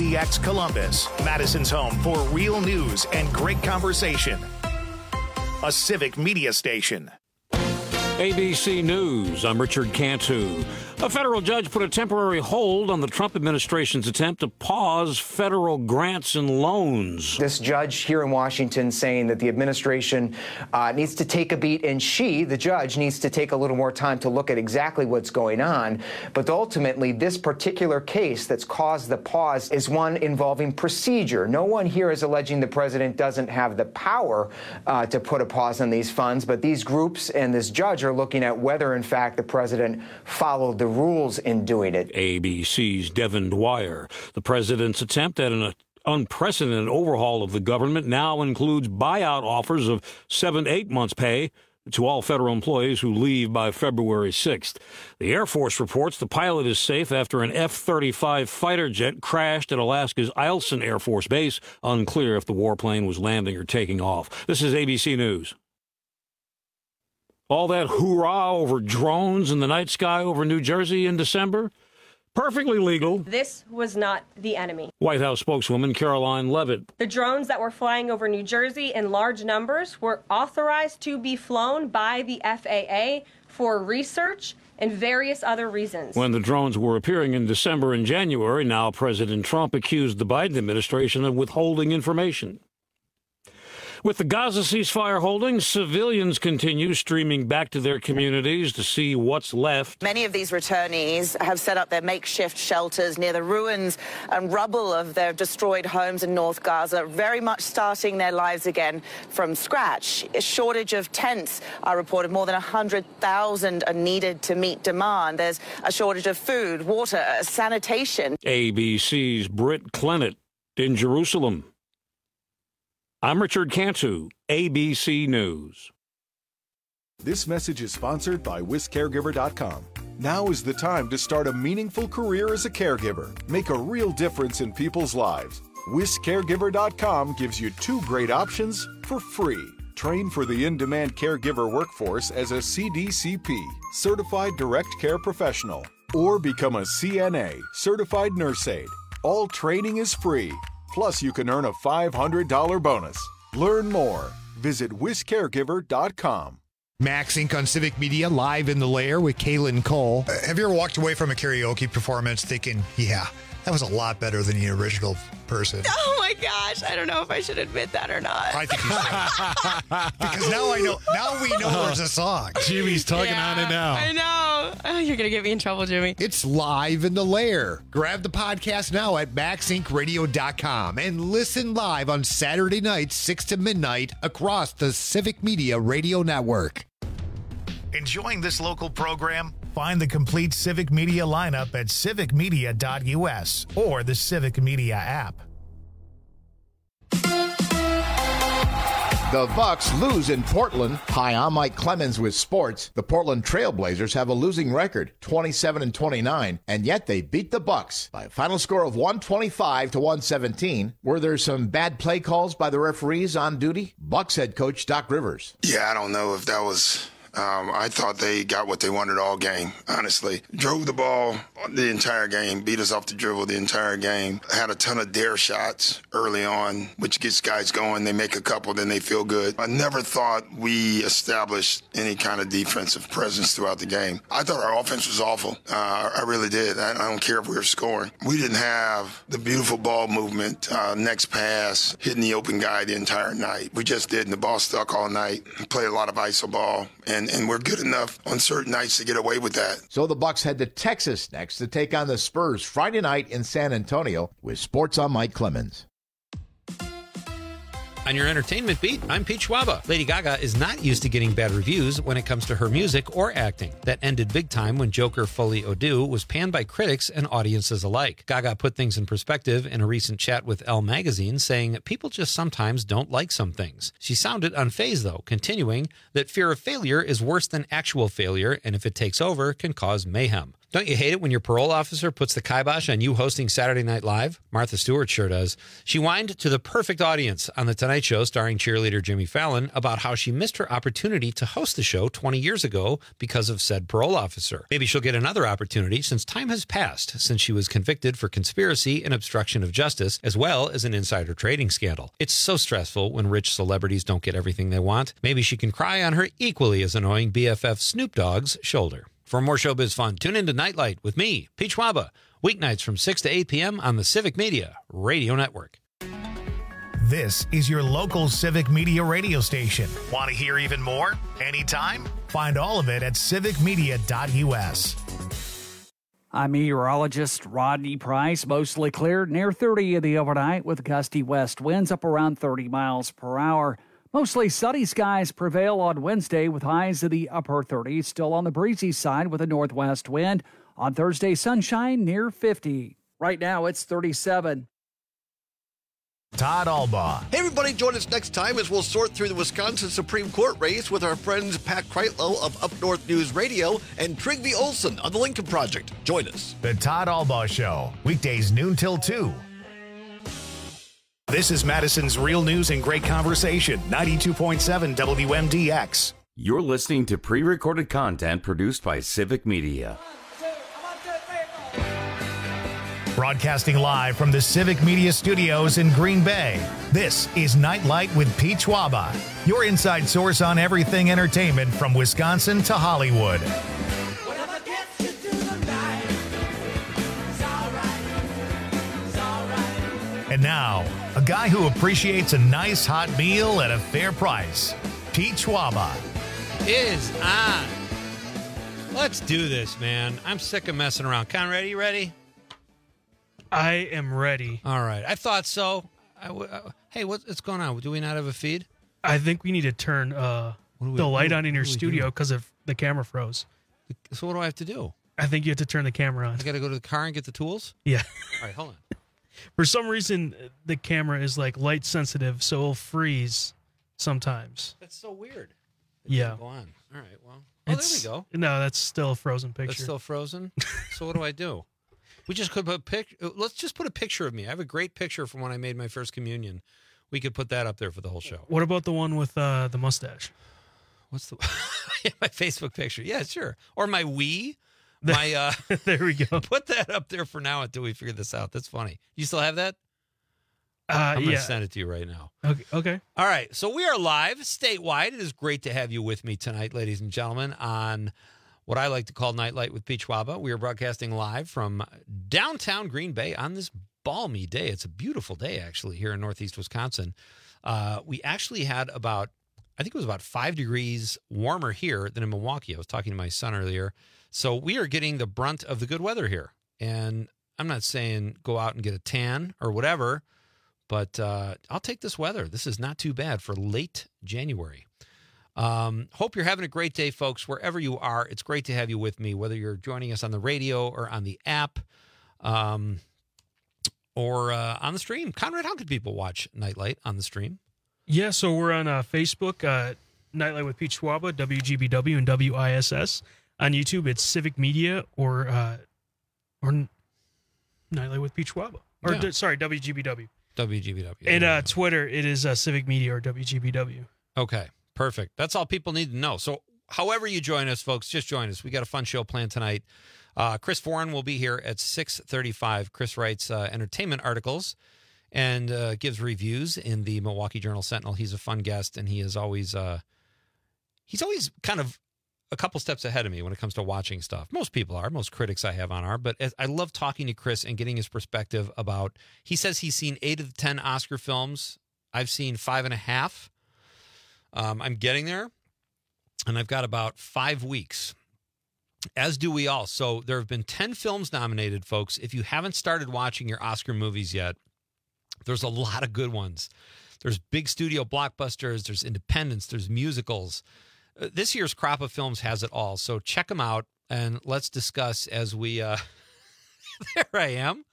KTX Columbus, Madison's home for real news and great conversation. A Civic Media station. ABC News, I'm Richard Cantu. A federal judge put a temporary hold on the Trump administration's attempt to pause federal grants and loans. This judge here in Washington saying that the administration needs to take a beat, and the judge, needs to take a little more time to look at exactly what's going on. But ultimately, this particular case that's caused the pause is one involving procedure. No one here is alleging the president doesn't have the power to put a pause on these funds, but these groups and this judge are looking at whether, in fact, the president followed the rules in doing it. ABC's Devin Dwyer. The president's attempt at an unprecedented overhaul of the government now includes buyout offers of 7 to 8 months' pay to all federal employees who leave by February 6th. The Air Force reports the pilot is safe after an F-35 fighter jet crashed at Alaska's Eielson Air Force Base. Unclear if the warplane was landing or taking off. This is ABC News. All that hoorah over drones in the night sky over New Jersey in December? Perfectly legal. This was not the enemy. White House spokeswoman Caroline Leavitt. The drones that were flying over New Jersey in large numbers were authorized to be flown by the FAA for research and various other reasons. When the drones were appearing in December and January, now President Trump accused the Biden administration of withholding information. With the Gaza ceasefire holding, civilians continue streaming back to their communities to see what's left. Many of these returnees have set up their makeshift shelters near the ruins and rubble of their destroyed homes in North Gaza, very much starting their lives again from scratch. A shortage of tents are reported. More than 100,000 are needed to meet demand. There's a shortage of food, water, sanitation. ABC's Britt Clennett in Jerusalem. I'm Richard Cantu, ABC News. This message is sponsored by WisCaregiver.com. Now is the time to start a meaningful career as a caregiver. Make a real difference in people's lives. WisCaregiver.com gives you 2 great options for free. Train for the in-demand caregiver workforce as a CDCP, Certified Direct Care Professional, or become a CNA, Certified Nurse Aide. All training is free. Plus, you can earn a $500 bonus. Learn more. Visit WisCaregiver.com. Max Inc. on Civic Media, live in the lair with Kaylin Cole. Have you ever walked away from a karaoke performance thinking, yeah, that was a lot better than the original person? Oh my gosh, I don't know if I should admit that or not. I think you should. Because now we know there's a song. Jimmy's tugging on it now. I know. Oh, you're going to get me in trouble, Jimmy. It's live in the lair. Grab the podcast now at MaxIncRadio.com and listen live on Saturday nights, 6 to midnight, across the Civic Media Radio Network. Enjoying this local program? Find the complete Civic Media lineup at civicmedia.us or the Civic Media app. The Bucks lose in Portland. Hi, I'm Mike Clemens with sports. The Portland Trail Blazers have a losing record, 27-29, and yet they beat the Bucks by a final score of 125-117. Were there some bad play calls by the referees on duty? Bucks head coach Doc Rivers. Yeah, I don't know if that was... I thought they got what they wanted all game, honestly. Drove the ball the entire game, beat us off the dribble the entire game. Had a ton of dare shots early on, which gets guys going. They make a couple, then they feel good. I never thought we established any kind of defensive presence throughout the game. I thought our offense was awful. I really did. I don't care if we were scoring. We didn't have the beautiful ball movement, next pass, hitting the open guy the entire night. We just didn't. The ball stuck all night. We played a lot of iso ball. And we're good enough on certain nights to get away with that. So the Bucks head to Texas next to take on the Spurs Friday night in San Antonio. With sports, I'm Mike Clemens. On your entertainment beat, I'm Pete Schwaba. Lady Gaga is not used to getting bad reviews when it comes to her music or acting. That ended big time when Joker Folie à Deux was panned by critics and audiences alike. Gaga put things in perspective in a recent chat with Elle magazine, saying, "People just sometimes don't like some things." She sounded unfazed, though, continuing that fear of failure is worse than actual failure, and if it takes over, can cause mayhem. Don't you hate it when your parole officer puts the kibosh on you hosting Saturday Night Live? Martha Stewart sure does. She whined to the perfect audience on The Tonight Show starring cheerleader Jimmy Fallon about how she missed her opportunity to host the show 20 years ago because of said parole officer. Maybe she'll get another opportunity since time has passed since she was convicted for conspiracy and obstruction of justice, as well as an insider trading scandal. It's so stressful when rich celebrities don't get everything they want. Maybe she can cry on her equally as annoying BFF Snoop Dogg's shoulder. For more showbiz fun, tune in to Nightlight with me, Pete Schwaba, weeknights from 6 to 8 p.m. on the Civic Media Radio Network. This is your local Civic Media radio station. Want to hear even more? Anytime? Find all of it at civicmedia.us. I'm meteorologist Rodney Price. Mostly clear, near 30 in the overnight with gusty west winds up around 30 miles per hour. Mostly sunny skies prevail on Wednesday with highs in the upper 30s, still on the breezy side with a northwest wind. On Thursday, sunshine near 50. Right now, it's 37. Todd Albaugh. Hey, everybody, join us next time as we'll sort through the Wisconsin Supreme Court race with our friends Pat Kreitlow of Up North News Radio and Trygve Olsen of the Lincoln Project. Join us. The Todd Albaugh Show, weekdays noon till 2. This is Madison's Real News and Great Conversation, 92.7 WMDX. You're listening to pre-recorded content produced by Civic Media. Broadcasting live from the Civic Media Studios in Green Bay, this is Nightlight with Pete Schwaba, your inside source on everything entertainment from Wisconsin to Hollywood. And now, a guy who appreciates a nice hot meal at a fair price, Pete Schwaba. Is on. Let's do this, man. I'm sick of messing around. Conrad, are you ready? I am ready. All right. I thought so. Hey, what's going on? Do we not have a feed? I think we need to turn the light on in your studio because of the camera froze. So what do I have to do? I think you have to turn the camera on. I got to go to the car and get the tools? Yeah. All right, hold on. For some reason, the camera is like light sensitive, so it'll freeze sometimes. That's so weird. Yeah. Go on. All right. Well, there we go. No, that's still a frozen picture. That's still frozen. So what do I do? We just could put let's just put a picture of me. I have a great picture from when I made my first communion. We could put that up there for the whole show. What about the one with the mustache? What's the my Facebook picture? Yeah, sure. Or my Wii. My there we go. Put that up there for now until we figure this out. That's funny. You still have that? I'm going to send it to you right now. Okay. All right. So we are live statewide. It is great to have you with me tonight, ladies and gentlemen, on what I like to call Nightlight with Pete Schwaba. We are broadcasting live from downtown Green Bay on this balmy day. It's a beautiful day, actually, here in Northeast Wisconsin. We actually had about 5 degrees warmer here than in Milwaukee. I was talking to my son earlier. So we are getting the brunt of the good weather here. And I'm not saying go out and get a tan or whatever, but I'll take this weather. This is not too bad for late January. Hope you're having a great day, folks, wherever you are. It's great to have you with me, whether you're joining us on the radio or on the app or on the stream. Conrad, how can people watch Nightlight on the stream? Yeah, so we're on Facebook, Nightlight with Pete Schwaba, WGBW and WISS. On YouTube, it's Civic Media or Nightlight with Pete Schwaba. Or, Yeah. sorry, WGBW. WGBW. And Twitter, it is Civic Media or WGBW. Okay, perfect. That's all people need to know. So however you join us, folks, just join us. We got a fun show planned tonight. Chris Foran will be here at 6:35. Chris writes entertainment articles and gives reviews in the Milwaukee Journal Sentinel. He's a fun guest, and he is always kind of a couple steps ahead of me when it comes to watching stuff. Most people are. Most critics I have on are. But I love talking to Chris and getting his perspective about, he says he's seen 8 of the 10 Oscar films. I've seen 5.5. I'm getting there, and I've got about 5 weeks, as do we all. So there have been 10 films nominated, folks. If you haven't started watching your Oscar movies yet, there's a lot of good ones. There's big studio blockbusters. There's independents. There's musicals. This year's crop of films has it all. So check them out, and let's discuss as we... there I am.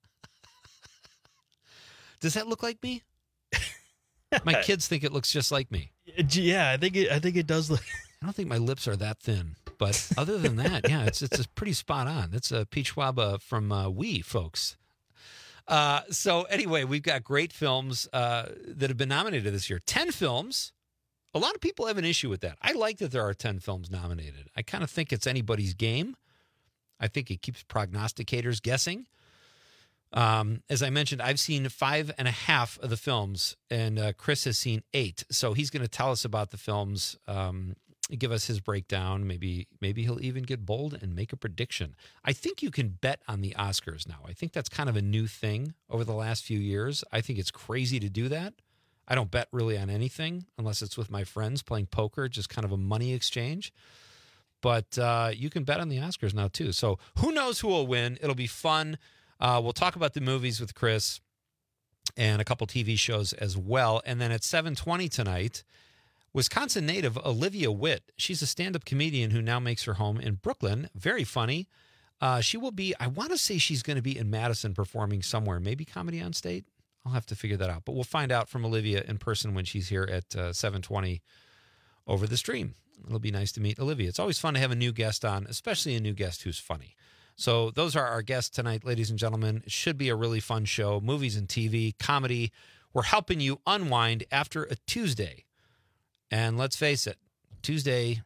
Does that look like me? My kids think it looks just like me. Yeah, I think it does look... I don't think my lips are that thin. But other than that, yeah, it's pretty spot on. That's Pete Schwaba from We, folks. So anyway, we've got great films that have been nominated this year. 10 films. A lot of people have an issue with that. I like that there are 10 films nominated. I kind of think it's anybody's game. I think it keeps prognosticators guessing. As I mentioned, I've seen 5.5 of the films, and Chris has seen 8. So he's going to tell us about the films, give us his breakdown. Maybe he'll even get bold and make a prediction. I think you can bet on the Oscars now. I think that's kind of a new thing over the last few years. I think it's crazy to do that. I don't bet really on anything unless it's with my friends playing poker, just kind of a money exchange. But you can bet on the Oscars now, too. So who knows who will win? It'll be fun. We'll talk about the movies with Chris and a couple TV shows as well. And then at 7:20 tonight, Wisconsin native Olivia Witt. She's a stand-up comedian who now makes her home in Brooklyn. Very funny. She will be, I want to say she's going to be in Madison performing somewhere, maybe Comedy on State. I'll have to figure that out. But we'll find out from Olivia in person when she's here at 7:20 over the stream. It'll be nice to meet Olivia. It's always fun to have a new guest on, especially a new guest who's funny. So those are our guests tonight, ladies and gentlemen. It should be a really fun show. Movies and TV, comedy. We're helping you unwind after a Tuesday. And let's face it, Tuesdays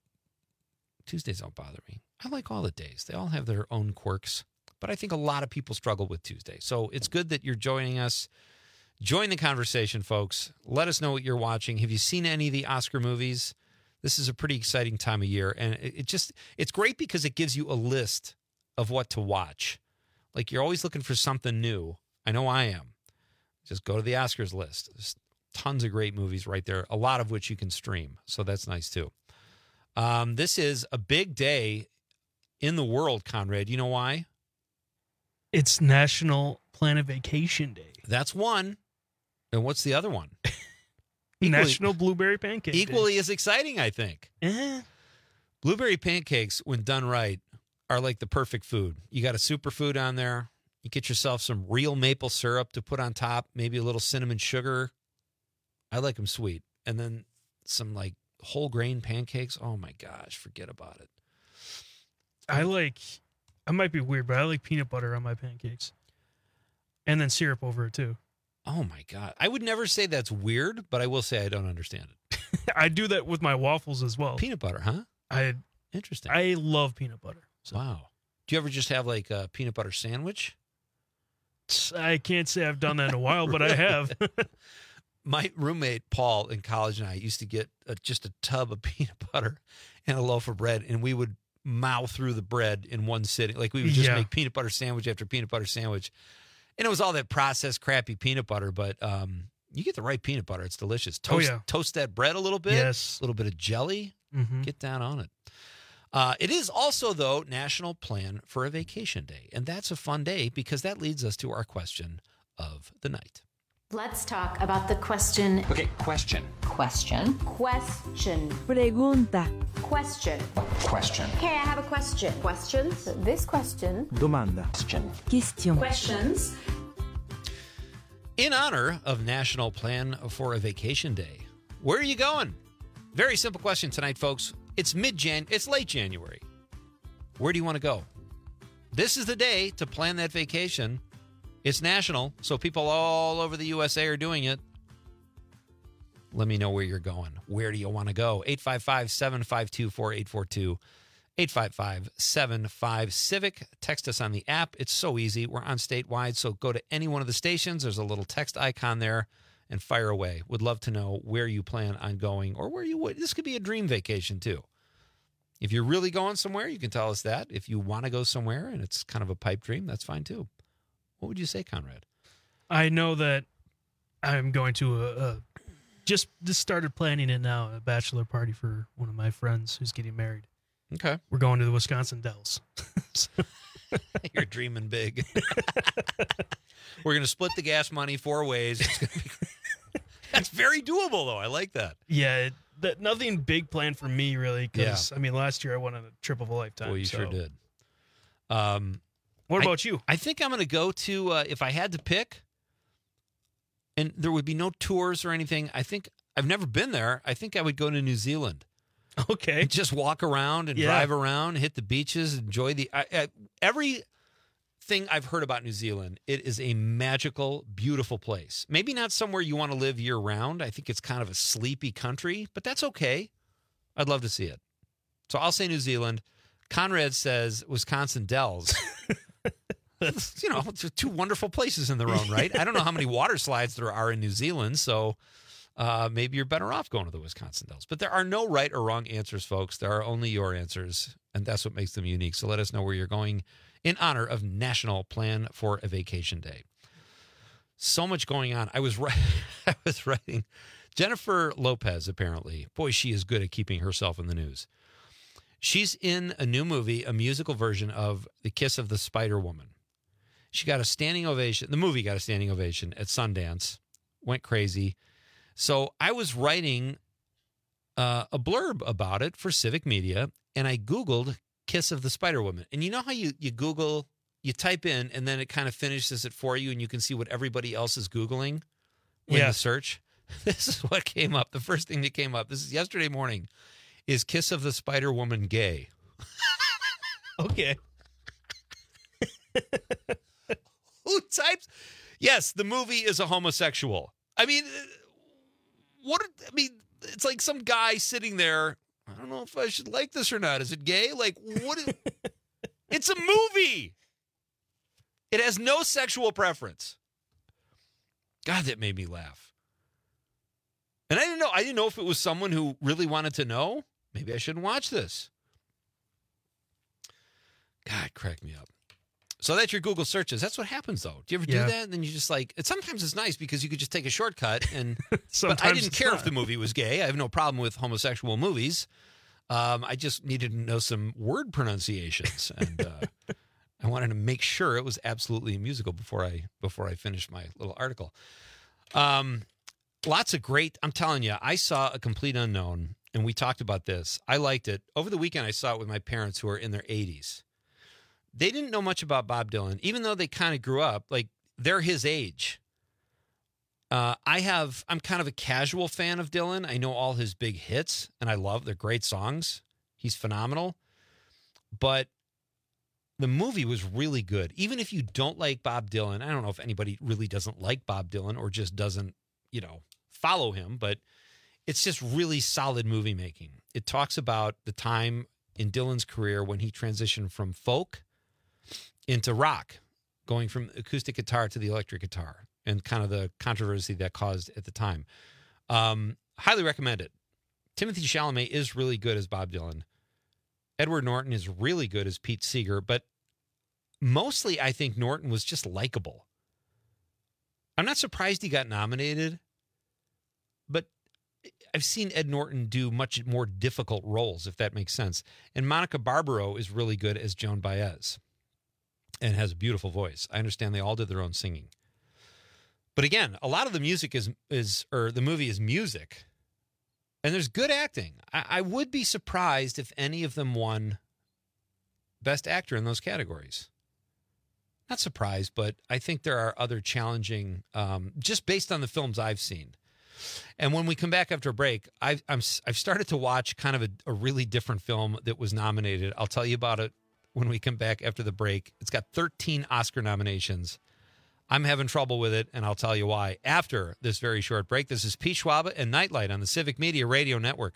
don't bother me. I like all the days. They all have their own quirks. But I think a lot of people struggle with Tuesday. So it's good that you're joining us. Join the conversation, folks. Let us know what you're watching. Have you seen any of the Oscar movies? This is a pretty exciting time of year. And it's great because it gives you a list of what to watch. Like, you're always looking for something new. I know I am. Just go to the Oscars list. There's tons of great movies right there, a lot of which you can stream. So that's nice, too. This is a big day in the world, Conrad. You know why? It's National Plan a Vacation Day. That's one. And what's the other one? National Blueberry Pancake Day. Equally as exciting, I think. Blueberry pancakes, when done right, are like the perfect food. You got a superfood on there. You get yourself some real maple syrup to put on top, maybe a little cinnamon sugar. I like them sweet. And then some like whole grain pancakes. Oh my gosh, forget about it. I might be weird, but I like peanut butter on my pancakes. And then syrup over it, too. Oh, my God. I would never say that's weird, but I will say I don't understand it. I do that with my waffles as well. Peanut butter, huh? Interesting. I love peanut butter. So. Wow. Do you ever just have like a peanut butter sandwich? I can't say I've done that in a while, but I have. My roommate, Paul, in college, and I used to get just a tub of peanut butter and a loaf of bread, and we would mow through the bread in one sitting. Like, we would just make peanut butter sandwich after peanut butter sandwich. And it was all that processed, crappy peanut butter, but you get the right peanut butter. It's delicious. Toast that bread a little bit. Yes. A little bit of jelly. Mm-hmm. Get down on it. It is also, though, National Plan for a Vacation Day. And that's a fun day because that leads us to our question of the night. Let's talk about the question. Okay, question. Question. Question. Pregunta. Question. Question. Okay, I have a question. Questions? This question. Domanda. Question. Questions. In honor of National Plan for a Vacation Day, where are you going? Very simple question tonight, folks. It's it's late January. Where do you want to go? This is the day to plan that vacation. It's national, so people all over the USA are doing it. Let me know where you're going. Where do you want to go? 855-752-4842. 855-75-CIVIC. Text us on the app. It's so easy. We're on statewide, so go to any one of the stations. There's a little text icon there and fire away. Would love to know where you plan on going or where you would. This could be a dream vacation, too. If you're really going somewhere, you can tell us that. If you want to go somewhere and it's kind of a pipe dream, that's fine, too. What would you say, Conrad? I know that I'm going to just started planning it now, a bachelor party for one of my friends who's getting married. Okay. We're going to the Wisconsin Dells. You're dreaming big. We're going to split the gas money 4 ways. It's gonna be That's very doable, though. I like that. Yeah, nothing big planned for me, really, because, I mean, last year I went on a trip of a lifetime. Well, you sure did. What about you? I think I'm going to go to, if I had to pick, and there would be no tours or anything, I think, I've never been there, I think I would go to New Zealand. Okay. Just walk around and drive around, hit the beaches, enjoy the everything I've heard about New Zealand. It is a magical, beautiful place. Maybe not somewhere you want to live year round. I think it's kind of a sleepy country, but that's okay. I'd love to see it. So I'll say New Zealand. Conrad says Wisconsin Dells. You know, it's two wonderful places in their own right. I don't know how many water slides there are in New Zealand, so maybe you're better off going to the Wisconsin Dells. But there are no right or wrong answers, folks. There are only your answers, and that's what makes them unique. So let us know where you're going in honor of National Plan for a Vacation Day. So much going on. I was writing. Jennifer Lopez, apparently. Boy, she is good at keeping herself in the news. She's in a new movie, a musical version of The Kiss of the Spider Woman. She got a standing ovation. The movie got a standing ovation at Sundance. Went crazy. So I was writing a blurb about it for Civic Media, and I Googled Kiss of the Spider Woman. And you know how you Google, you type in, and then it kind of finishes it for you, and you can see what everybody else is Googling in the search? This is what came up. The first thing that came up, this is yesterday morning, is Kiss of the Spider Woman gay? Okay. Who types? Yes, the movie is a homosexual. I mean, it's like some guy sitting there. I don't know if I should like this or not. Is it gay? Like, what? It's a movie. It has no sexual preference. God, that made me laugh. And I didn't know. I didn't know if it was someone who really wanted to know. Maybe I shouldn't watch this. God, crack me up. So that's your Google searches. That's what happens, though. Do you ever do that? And then you just like, sometimes it's nice because you could just take a shortcut. And but I didn't care if the movie was gay. I have no problem with homosexual movies. I just needed to know some word pronunciations, and I wanted to make sure it was absolutely a musical before I finished my little article. Lots of great. I'm telling you, I saw A Complete Unknown, and we talked about this. I liked it. Over the weekend, I saw it with my parents who are in their 80s. They didn't know much about Bob Dylan, even though they kind of grew up. Like, they're his age. I'm kind of a casual fan of Dylan. I know all his big hits, and I love they're great songs. He's phenomenal. But the movie was really good. Even if you don't like Bob Dylan, I don't know if anybody really doesn't like Bob Dylan or just doesn't, follow him, but it's just really solid movie making. It talks about the time in Dylan's career when he transitioned from folk into rock, going from acoustic guitar to the electric guitar, and kind of the controversy that caused at the time. Highly recommend it. Timothy Chalamet is really good as Bob Dylan. Edward Norton is really good as Pete Seeger, but mostly I think Norton was just likable. I'm not surprised he got nominated, but I've seen Ed Norton do much more difficult roles, if that makes sense. And Monica Barbaro is really good as Joan Baez and has a beautiful voice. I understand they all did their own singing. But again, a lot of the music the movie is music, and there's good acting. I would be surprised if any of them won Best Actor in those categories. Not surprised, but I think there are other challenging, just based on the films I've seen. And when we come back after a break, I've started to watch kind of a really different film that was nominated. I'll tell you about it when we come back after the break. It's got 13 Oscar nominations. I'm having trouble with it, and I'll tell you why after this very short break. This is Pete Schwaba and Nightlight on the Civic Media Radio Network.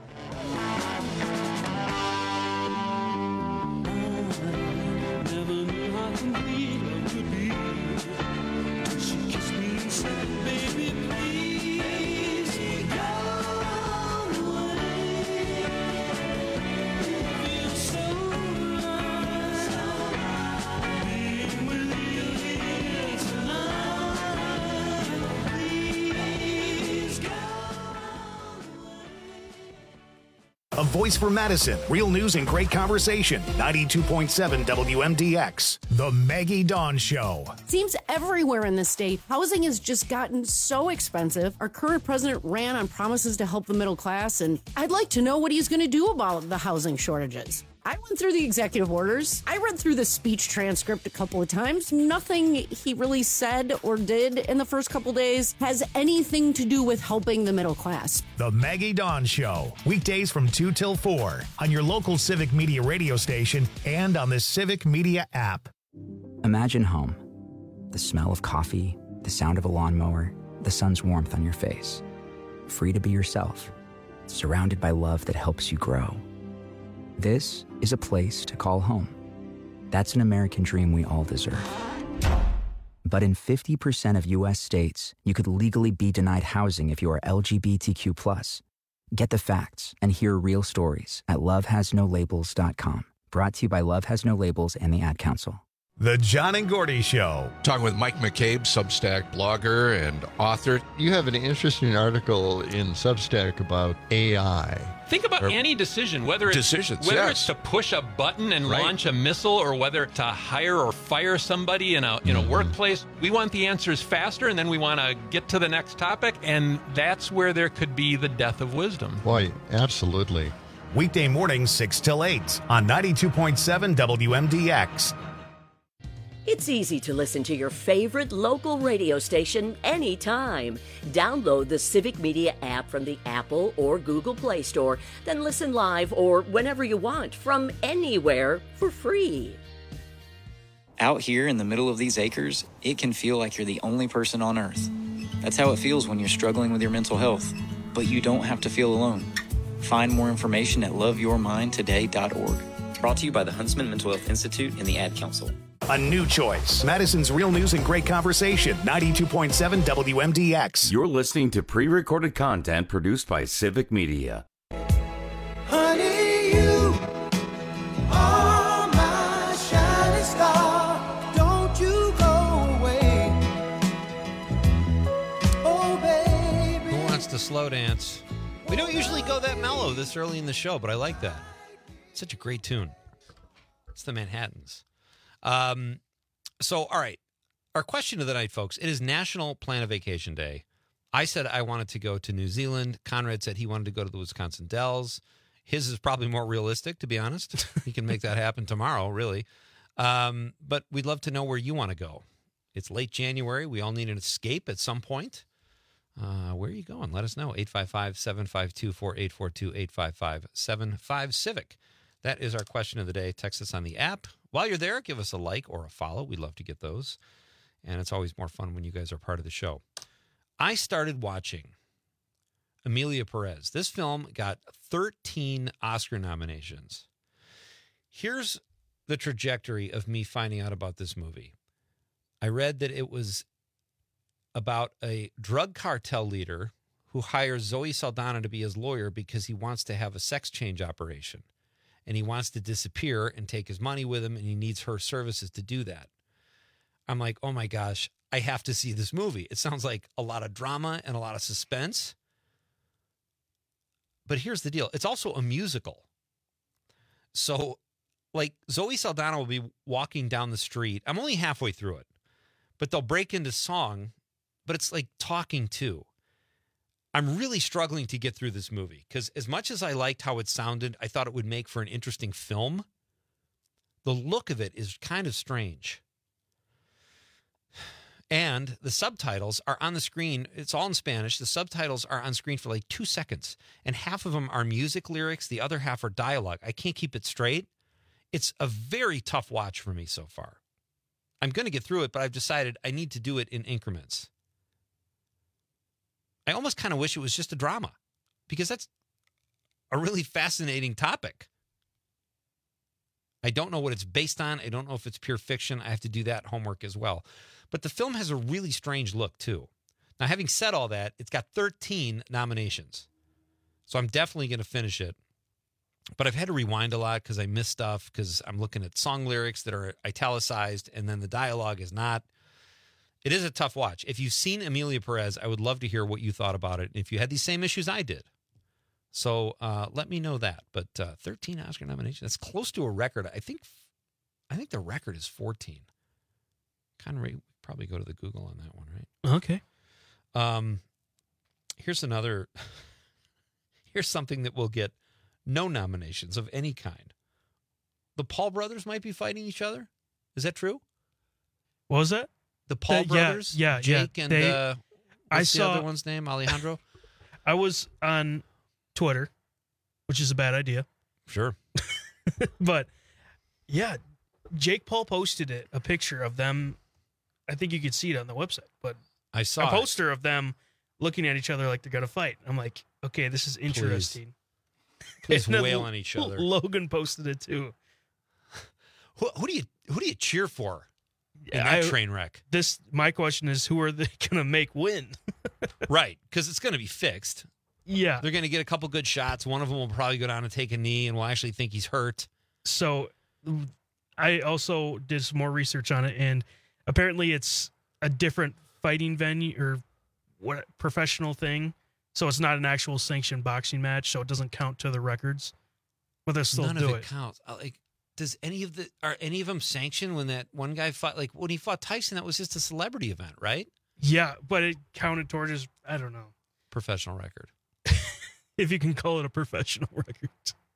A voice for Madison. Real news and great conversation. 92.7 WMDX. The Maggie Dawn Show. Seems everywhere in the state, housing has just gotten so expensive. Our current president ran on promises to help the middle class, and I'd like to know what he's going to do about the housing shortages. I went through the executive orders. I read through the speech transcript a couple of times. Nothing he really said or did in the first couple days has anything to do with helping the middle class. The Maggie Dawn Show, weekdays from 2 till 4 on your local Civic Media radio station and on the Civic Media app. Imagine home. The smell of coffee, the sound of a lawnmower, the sun's warmth on your face. Free to be yourself, surrounded by love that helps you grow. This is a place to call home. That's an American dream we all deserve. But in 50% of U.S. states, you could legally be denied housing if you are LGBTQ+. Get the facts and hear real stories at lovehasnolabels.com. Brought to you by Love Has No Labels and the Ad Council. The John and Gordy Show. Talking with Mike McCabe, Substack blogger and author. You have an interesting article in Substack about AI. Think about any decision, whether it's to push a button and launch a missile, or whether to hire or fire somebody in a workplace. We want the answers faster, and then we want to get to the next topic, and that's where there could be the death of wisdom. Boy, absolutely. Weekday mornings 6 till 8 on 92.7 WMDX. It's easy to listen to your favorite local radio station anytime. Download the Civic Media app from the Apple or Google Play Store, then listen live or whenever you want from anywhere for free. Out here in the middle of these acres, it can feel like you're the only person on Earth. That's how it feels when you're struggling with your mental health. But you don't have to feel alone. Find more information at loveyourmindtoday.org. Brought to you by the Huntsman Mental Health Institute and the Ad Council. A new choice. Madison's Real News and Great Conversation, 92.7 WMDX. You're listening to pre-recorded content produced by Civic Media. Honey, you are my shining star. Don't you go away. Oh, baby. Who wants to slow dance? We don't usually go that mellow this early in the show, but I like that. It's such a great tune. It's the Manhattans. All right. Our question of the night, folks, it is National Plan a Vacation Day. I said I wanted to go to New Zealand. Conrad said he wanted to go to the Wisconsin Dells. His is probably more realistic, to be honest. He can make that happen tomorrow, really. But we'd love to know where you want to go. It's late January. We all need an escape at some point. Where are you going? Let us know. 855-752-4842, 855-75-CIVIC. That is our question of the day. Text us on the app. While you're there, give us a like or a follow. We'd love to get those. And it's always more fun when you guys are part of the show. I started watching Emilia Perez. This film got 13 Oscar nominations. Here's the trajectory of me finding out about this movie. I read that it was about a drug cartel leader who hires Zoe Saldana to be his lawyer because he wants to have a sex change operation. And he wants to disappear and take his money with him, and he needs her services to do that. I'm like, oh my gosh, I have to see this movie. It sounds like a lot of drama and a lot of suspense. But here's the deal. It's also a musical. So, like, Zoe Saldana will be walking down the street. I'm only halfway through it. But they'll break into song, but it's like talking too. I'm really struggling to get through this movie because as much as I liked how it sounded, I thought it would make for an interesting film. The look of it is kind of strange. And the subtitles are on the screen. It's all in Spanish. The subtitles are on screen for like 2 seconds. And half of them are music lyrics. The other half are dialogue. I can't keep it straight. It's a very tough watch for me so far. I'm going to get through it, but I've decided I need to do it in increments. I almost kind of wish it was just a drama because that's a really fascinating topic. I don't know what it's based on. I don't know if it's pure fiction. I have to do that homework as well. But the film has a really strange look, too. Now, having said all that, it's got 13 nominations. So I'm definitely going to finish it. But I've had to rewind a lot because I miss stuff because I'm looking at song lyrics that are italicized and then the dialogue is not. It is a tough watch. If you've seen Emilia Perez, I would love to hear what you thought about it. If you had these same issues I did. So let me know that. But 13 Oscar nominations, that's close to a record. I think the record is 14. Conrad, probably go to the Google on that one, right? Okay. Here's something that will get no nominations of any kind. the Paul brothers might be fighting each other. Is that true? What was that? The Paul brothers? Yeah. Jake and what's the saw other one's name? Alejandro? I was on Twitter, which is a bad idea. Sure. But, yeah, Jake Paul posted a picture of them. I think you could see it on the website. But I saw a poster of them looking at each other like they're going to fight. I'm like, okay, this is interesting. Please wail on each other. Logan posted it, too. Who do you cheer for in that train wreck? My question is, who are they going to make win? Right, because it's going to be fixed. Yeah. They're going to get a couple good shots. One of them will probably go down and take a knee, and we'll actually think he's hurt. So I also did some more research on it, and apparently it's a different fighting venue or professional thing. So it's not an actual sanctioned boxing match, so it doesn't count to the records. But they'll still None do of it counts. Does are any of them sanctioned? When that one guy fought, like when he fought Tyson, that was just a celebrity event, right? Yeah, but it counted towards his, I don't know, professional record. If you can call it a professional record.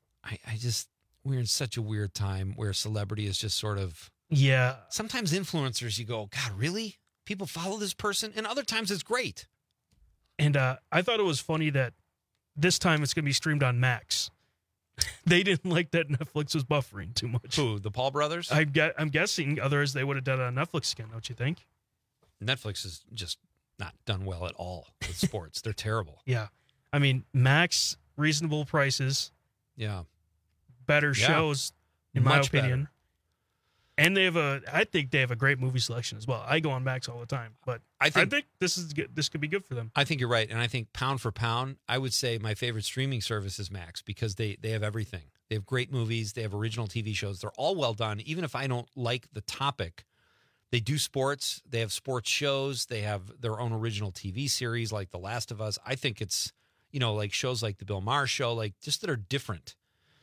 We're in such a weird time where celebrity is just sort of. Yeah. Sometimes influencers, you go, God, really? People follow this person? And other times it's great. And I thought it was funny that this time it's going to be streamed on Max. They didn't like that Netflix was buffering too much. Who, the Paul brothers? I'm guessing otherwise they would have done it on Netflix again, don't you think? Netflix is just not done well at all with sports. They're terrible. Yeah. I mean, Max, reasonable prices. Yeah. Better shows, in my opinion. Better. And I think they have a great movie selection as well. I go on Max all the time, but I think this is good. This could be good for them. I think you're right, and I think pound for pound, I would say my favorite streaming service is Max because they have everything. They have great movies. They have original TV shows. They're all well done. Even if I don't like the topic, they do sports. They have sports shows. They have their own original TV series like The Last of Us. I think it's like shows like the Bill Maher Show, like just that are different.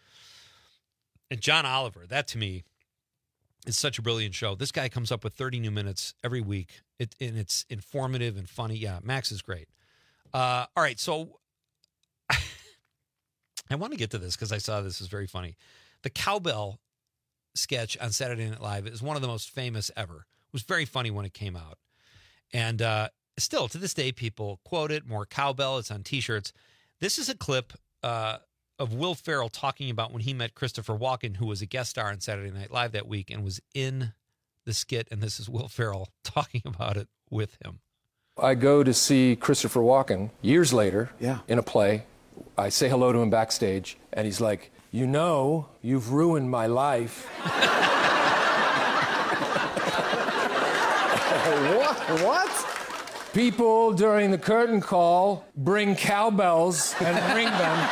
And John Oliver, that to me. It's such a brilliant show. This guy comes up with 30 new minutes every week, and it's informative and funny. Yeah, Max is great. All right, so I want to get to this because I saw this is very funny. The cowbell sketch on Saturday Night Live is one of the most famous ever. It was very funny when it came out. And still, to this day, people quote it, more cowbell. It's on T-shirts. This is a clip of Will Ferrell talking about when he met Christopher Walken, who was a guest star on Saturday Night Live that week and was in the skit. And this is Will Ferrell talking about it with him. I go to see Christopher Walken years later in a play. I say hello to him backstage, and he's like, you've ruined my life. What? People during the curtain call bring cowbells and ring them.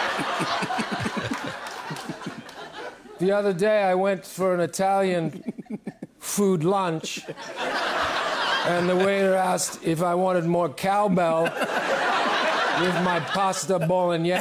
The other day I went for an Italian food lunch, and the waiter asked if I wanted more cowbell with my pasta bolognese.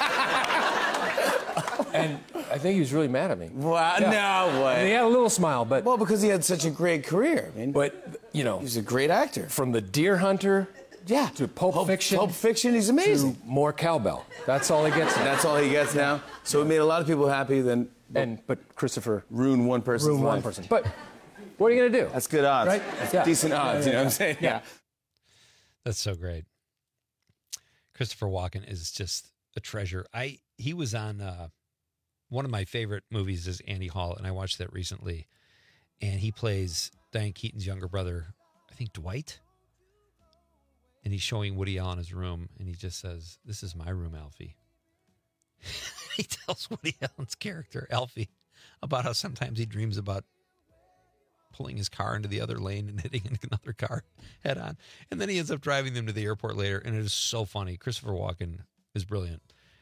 And I think he was really mad at me. Wow, no way. And he had a little smile, but... Well, because he had such a great career. I mean, but, he's a great actor. From The Deer Hunter to Pulp Fiction. Pulp Fiction, he's amazing. To more cowbell. That's all he gets now. That's all he gets now? So it made a lot of people happy then. But Christopher... ruined one person's life. But what are you going to do? That's good odds. Right? That's decent odds, you know what I'm saying? Yeah. That's so great. Christopher Walken is just a treasure. He was on... one of my favorite movies is Annie Hall, and I watched that recently. And he plays Diane Keaton's younger brother, I think Dwight. And he's showing Woody Allen his room, and he just says, "This is my room, Alfie." He tells Woody Allen's character, Alfie, about how sometimes he dreams about pulling his car into the other lane and hitting another car head on. And then he ends up driving them to the airport later, and it is so funny. Christopher Walken is brilliant.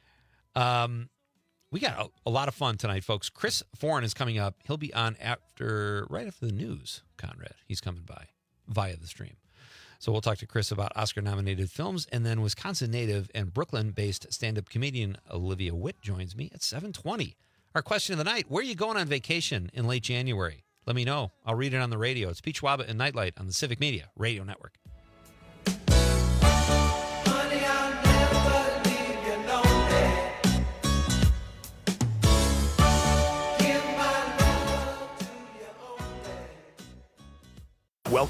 We got a lot of fun tonight, folks. Chris Foran is coming up. He'll be on right after the news, Conrad. He's coming by via the stream. So we'll talk to Chris about Oscar-nominated films, and then Wisconsin native and Brooklyn-based stand-up comedian Olivia Witt joins me at 7:20. Our question of the night, where are you going on vacation in late January? Let me know. I'll read it on the radio. It's Peach Waba and Nightlight on the Civic Media Radio Network.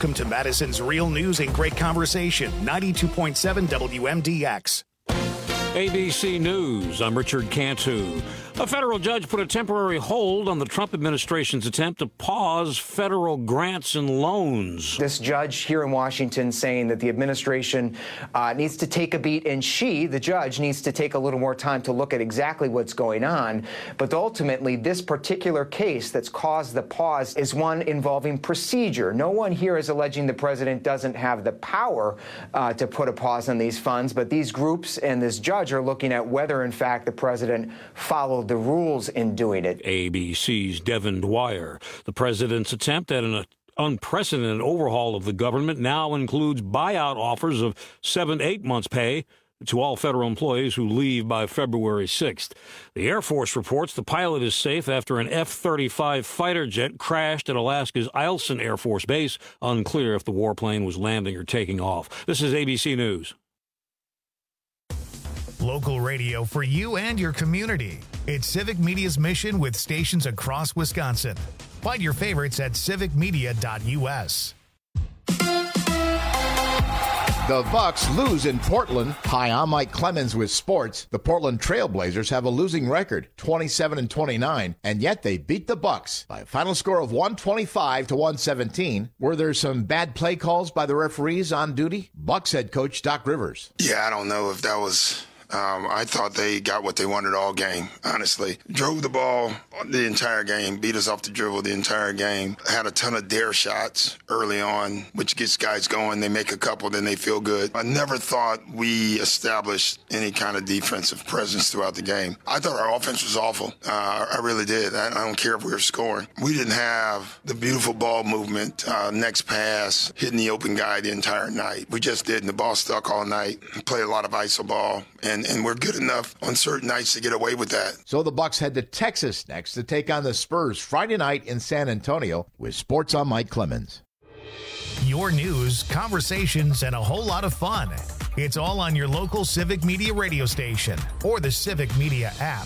Welcome to Madison's Real News and Great Conversation, 92.7 WMDX. ABC News, I'm Richard Cantu. A federal judge put a temporary hold on the Trump administration's attempt to pause federal grants and loans. This judge here in Washington saying that the administration needs to take a beat, and the judge, needs to take a little more time to look at exactly what's going on. But ultimately, this particular case that's caused the pause is one involving procedure. No one here is alleging the president doesn't have the power to put a pause on these funds, but these groups and this judge are looking at whether, in fact, the president followed the rules in doing it. ABC's Devin Dwyer. The president's attempt at an unprecedented overhaul of the government now includes buyout offers of 7 to 8 months' pay to all federal employees who leave by February 6th. The Air Force reports the pilot is safe after an F-35 fighter jet crashed at Alaska's Eielson Air Force Base. Unclear if the warplane was landing or taking off. This is ABC News. Local radio for you and your community. It's Civic Media's mission with stations across Wisconsin. Find your favorites at civicmedia.us. The Bucks lose in Portland. Hi, I'm Mike Clemens with sports. The Portland Trailblazers have a losing record, 27-29, and yet they beat the Bucks by a final score of 125-117. Were there some bad play calls by the referees on duty? Bucks head coach Doc Rivers. Yeah, I don't know if that was... I thought they got what they wanted all game, honestly. Drove the ball the entire game, beat us off the dribble the entire game. Had a ton of dare shots early on, which gets guys going. They make a couple, then they feel good. I never thought we established any kind of defensive presence throughout the game. I thought our offense was awful. I really did. I don't care if we were scoring. We didn't have the beautiful ball movement, next pass, hitting the open guy the entire night. We just didn't. The ball stuck all night. Played a lot of iso ball. And we're good enough on certain nights to get away with that. So the Bucks head to Texas next to take on the Spurs Friday night in San Antonio. With sports, I'm Mike Clemens. Your news, conversations, and a whole lot of fun. It's all on your local Civic Media radio station or the Civic Media app.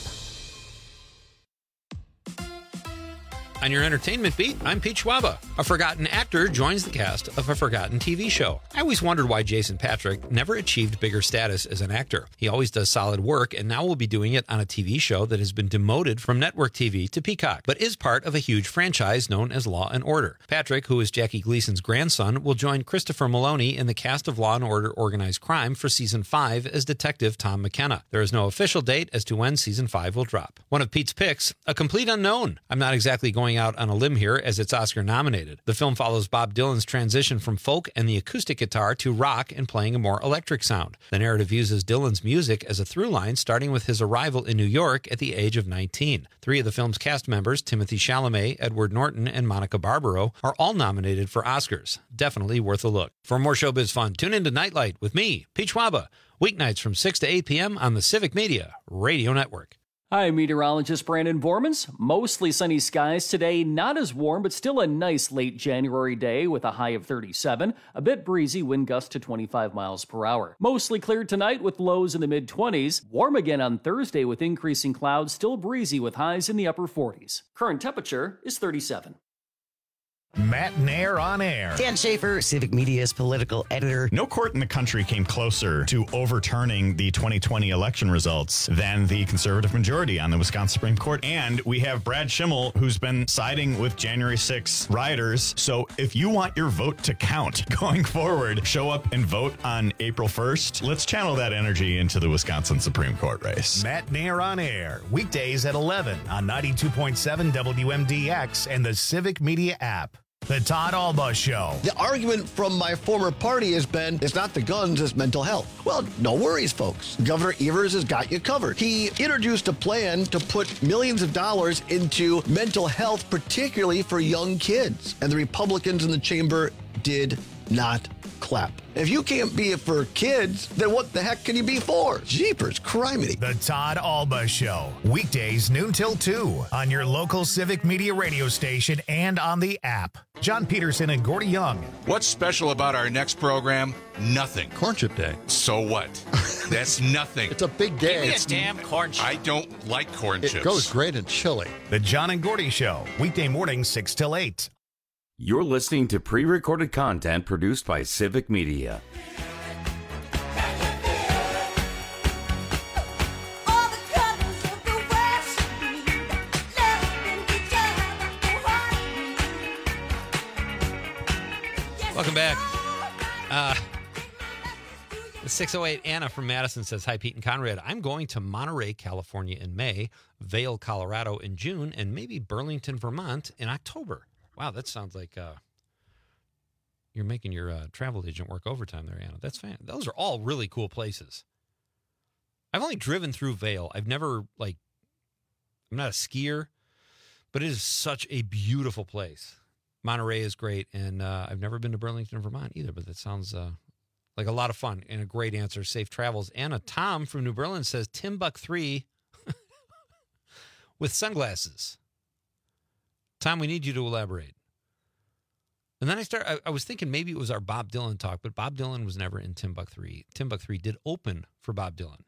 On your entertainment beat, I'm Pete Schwaba. A forgotten actor joins the cast of a forgotten TV show. I always wondered why Jason Patric never achieved bigger status as an actor. He always does solid work, and now will be doing it on a TV show that has been demoted from network TV to Peacock, but is part of a huge franchise known as Law & Order. Patrick, who is Jackie Gleason's grandson, will join Christopher Maloney in the cast of Law & Order Organized Crime for Season 5 as Detective Tom McKenna. There is no official date as to when Season 5 will drop. One of Pete's picks, A Complete Unknown. I'm not exactly going out on a limb here as it's Oscar nominated. The film follows Bob Dylan's transition from folk and the acoustic guitar to rock and playing a more electric sound. The narrative uses Dylan's music as a through line, starting with his arrival in New York at the age of 19. 3 of the film's cast members, Timothée Chalamet, Edward Norton, and Monica Barbaro, are all nominated for Oscars. Definitely worth a look. For more showbiz fun, tune in to Nightlight with me, Pete Schwaba, weeknights from 6 to 8 p.m. on the Civic Media Radio Network. Hi, meteorologist Brandon Bormans. Mostly sunny skies today, not as warm, but still a nice late January day with a high of 37. A bit breezy, wind gusts to 25 miles per hour. Mostly clear tonight with lows in the mid-20s. Warm again on Thursday with increasing clouds, still breezy with highs in the upper 40s. Current temperature is 37. Matt Nair on air. Dan Schaefer, Civic Media's political editor. No court in the country came closer to overturning the 2020 election results than the conservative majority on the Wisconsin Supreme Court. And we have Brad Schimmel, who's been siding with January 6 rioters. So if you want your vote to count going forward, show up and vote on April 1st. Let's channel that energy into the Wisconsin Supreme Court race. Matt Nair on air, weekdays at 11 on 92.7 WMDX and the Civic Media app. The Todd Alba Show. The argument from my former party has been, it's not the guns, it's mental health. Well, no worries, folks. Governor Evers has got you covered. He introduced a plan to put millions of dollars into mental health, particularly for young kids. And the Republicans in the chamber did not clap. If you can't be it for kids, then what the heck can you be for? Jeepers, criminy. The Todd Alba Show. Weekdays noon till 2 on your local Civic Media radio station and on the app. John Peterson and Gordy Young. What's special about our next program? Nothing. Corn Chip Day. So what? That's nothing. It's a big day. Give me a damn corn chip. I don't like corn chips. It goes great in chili. The John and Gordy Show. Weekday morning 6 till 8. You're listening to pre-recorded content produced by Civic Media. Welcome back. The 608 Anna from Madison says, hi, Pete and Conrad. I'm going to Monterey, California in May, Vail, Colorado in June, and maybe Burlington, Vermont in October. Wow, that sounds like you're making your travel agent work overtime there, Anna. That's fine. Those are all really cool places. I've only driven through Vail. I've never, I'm not a skier, but it is such a beautiful place. Monterey is great, and I've never been to Burlington, Vermont either, but that sounds like a lot of fun and a great answer. Safe travels. Anna, Tom from New Berlin says Timbuk 3 with sunglasses. Tom, we need you to elaborate. And then I was thinking maybe it was our Bob Dylan talk, but Bob Dylan was never in Timbuk 3. Timbuk 3 did open for Bob Dylan.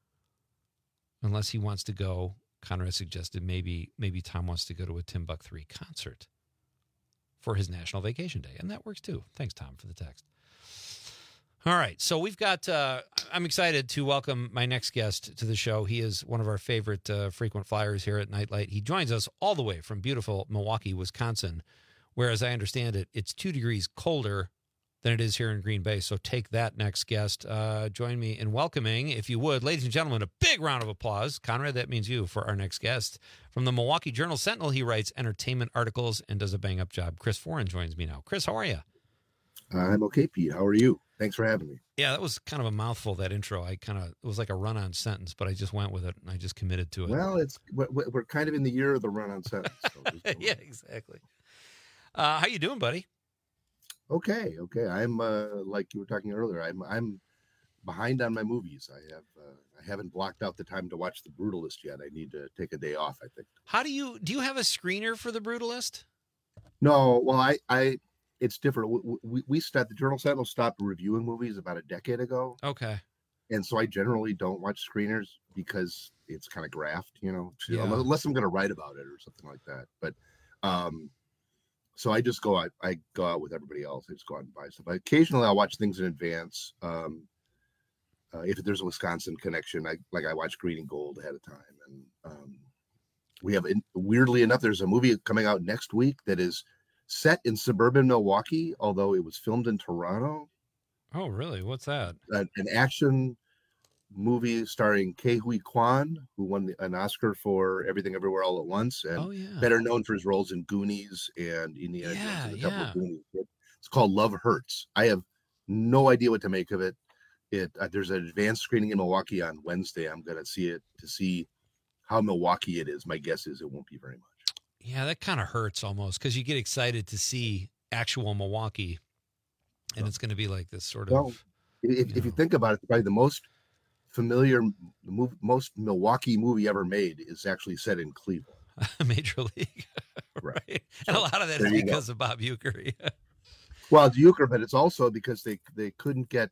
Unless he wants to go, Conrad suggested maybe Tom wants to go to a Timbuk 3 concert for his National Vacation Day. And that works too. Thanks, Tom, for the text. All right. So we've got, I'm excited to welcome my next guest to the show. He is one of our favorite frequent flyers here at Nightlight. He joins us all the way from beautiful Milwaukee, Wisconsin, where, as I understand it, it's 2 degrees colder than it is here in Green Bay. So take that, next guest. Join me in welcoming, if you would, ladies and gentlemen, a big round of applause. Conrad, that means you, for our next guest. From the Milwaukee Journal-Sentinel, he writes entertainment articles and does a bang-up job. Chris Foran joins me now. Chris, how are you? I'm okay, Pete. How are you? Thanks for having me. Yeah, that was kind of a mouthful, that intro. It was like a run-on sentence, but I just went with it, and I just committed to it. Well, we're kind of in the year of the run-on sentence. So yeah, exactly. How you doing, buddy? Okay. I'm like you were talking earlier. I'm behind on my movies. I haven't blocked out the time to watch The Brutalist yet. I need to take a day off, I think. How do you have a screener for The Brutalist? No, well, it's different. We stopped, the Journal-Sentinel stopped reviewing movies about a decade ago. Okay. And so I generally don't watch screeners because it's kind of graft, Yeah. unless I'm going to write about it or something like that. But so I just go out. I go out with everybody else. I just go out and buy stuff. Occasionally, I'll watch things in advance. If there's a Wisconsin connection, I watch Green and Gold ahead of time. And we have, weirdly enough, there's a movie coming out next week that is set in suburban Milwaukee, although it was filmed in Toronto. Oh, really? What's that? An action movie starring Ke Huy Quan, who won an Oscar for Everything Everywhere All at Once, and better known for his roles in Goonies and Indiana Jones and the Temple of Goonies. It's called Love Hurts. I have no idea what to make of it. There's an advanced screening in Milwaukee on Wednesday. I'm going to see it to see how Milwaukee it is. My guess is it won't be very much. Yeah, that kind of hurts almost, because you get excited to see actual Milwaukee, and it's going to be like this sort of. Well, if you think about it, probably the most familiar, most Milwaukee movie ever made is actually set in Cleveland. Major League, right? And a lot of that is because of Bob Uecker. Yeah. Well, it's Uecker, but it's also because they couldn't get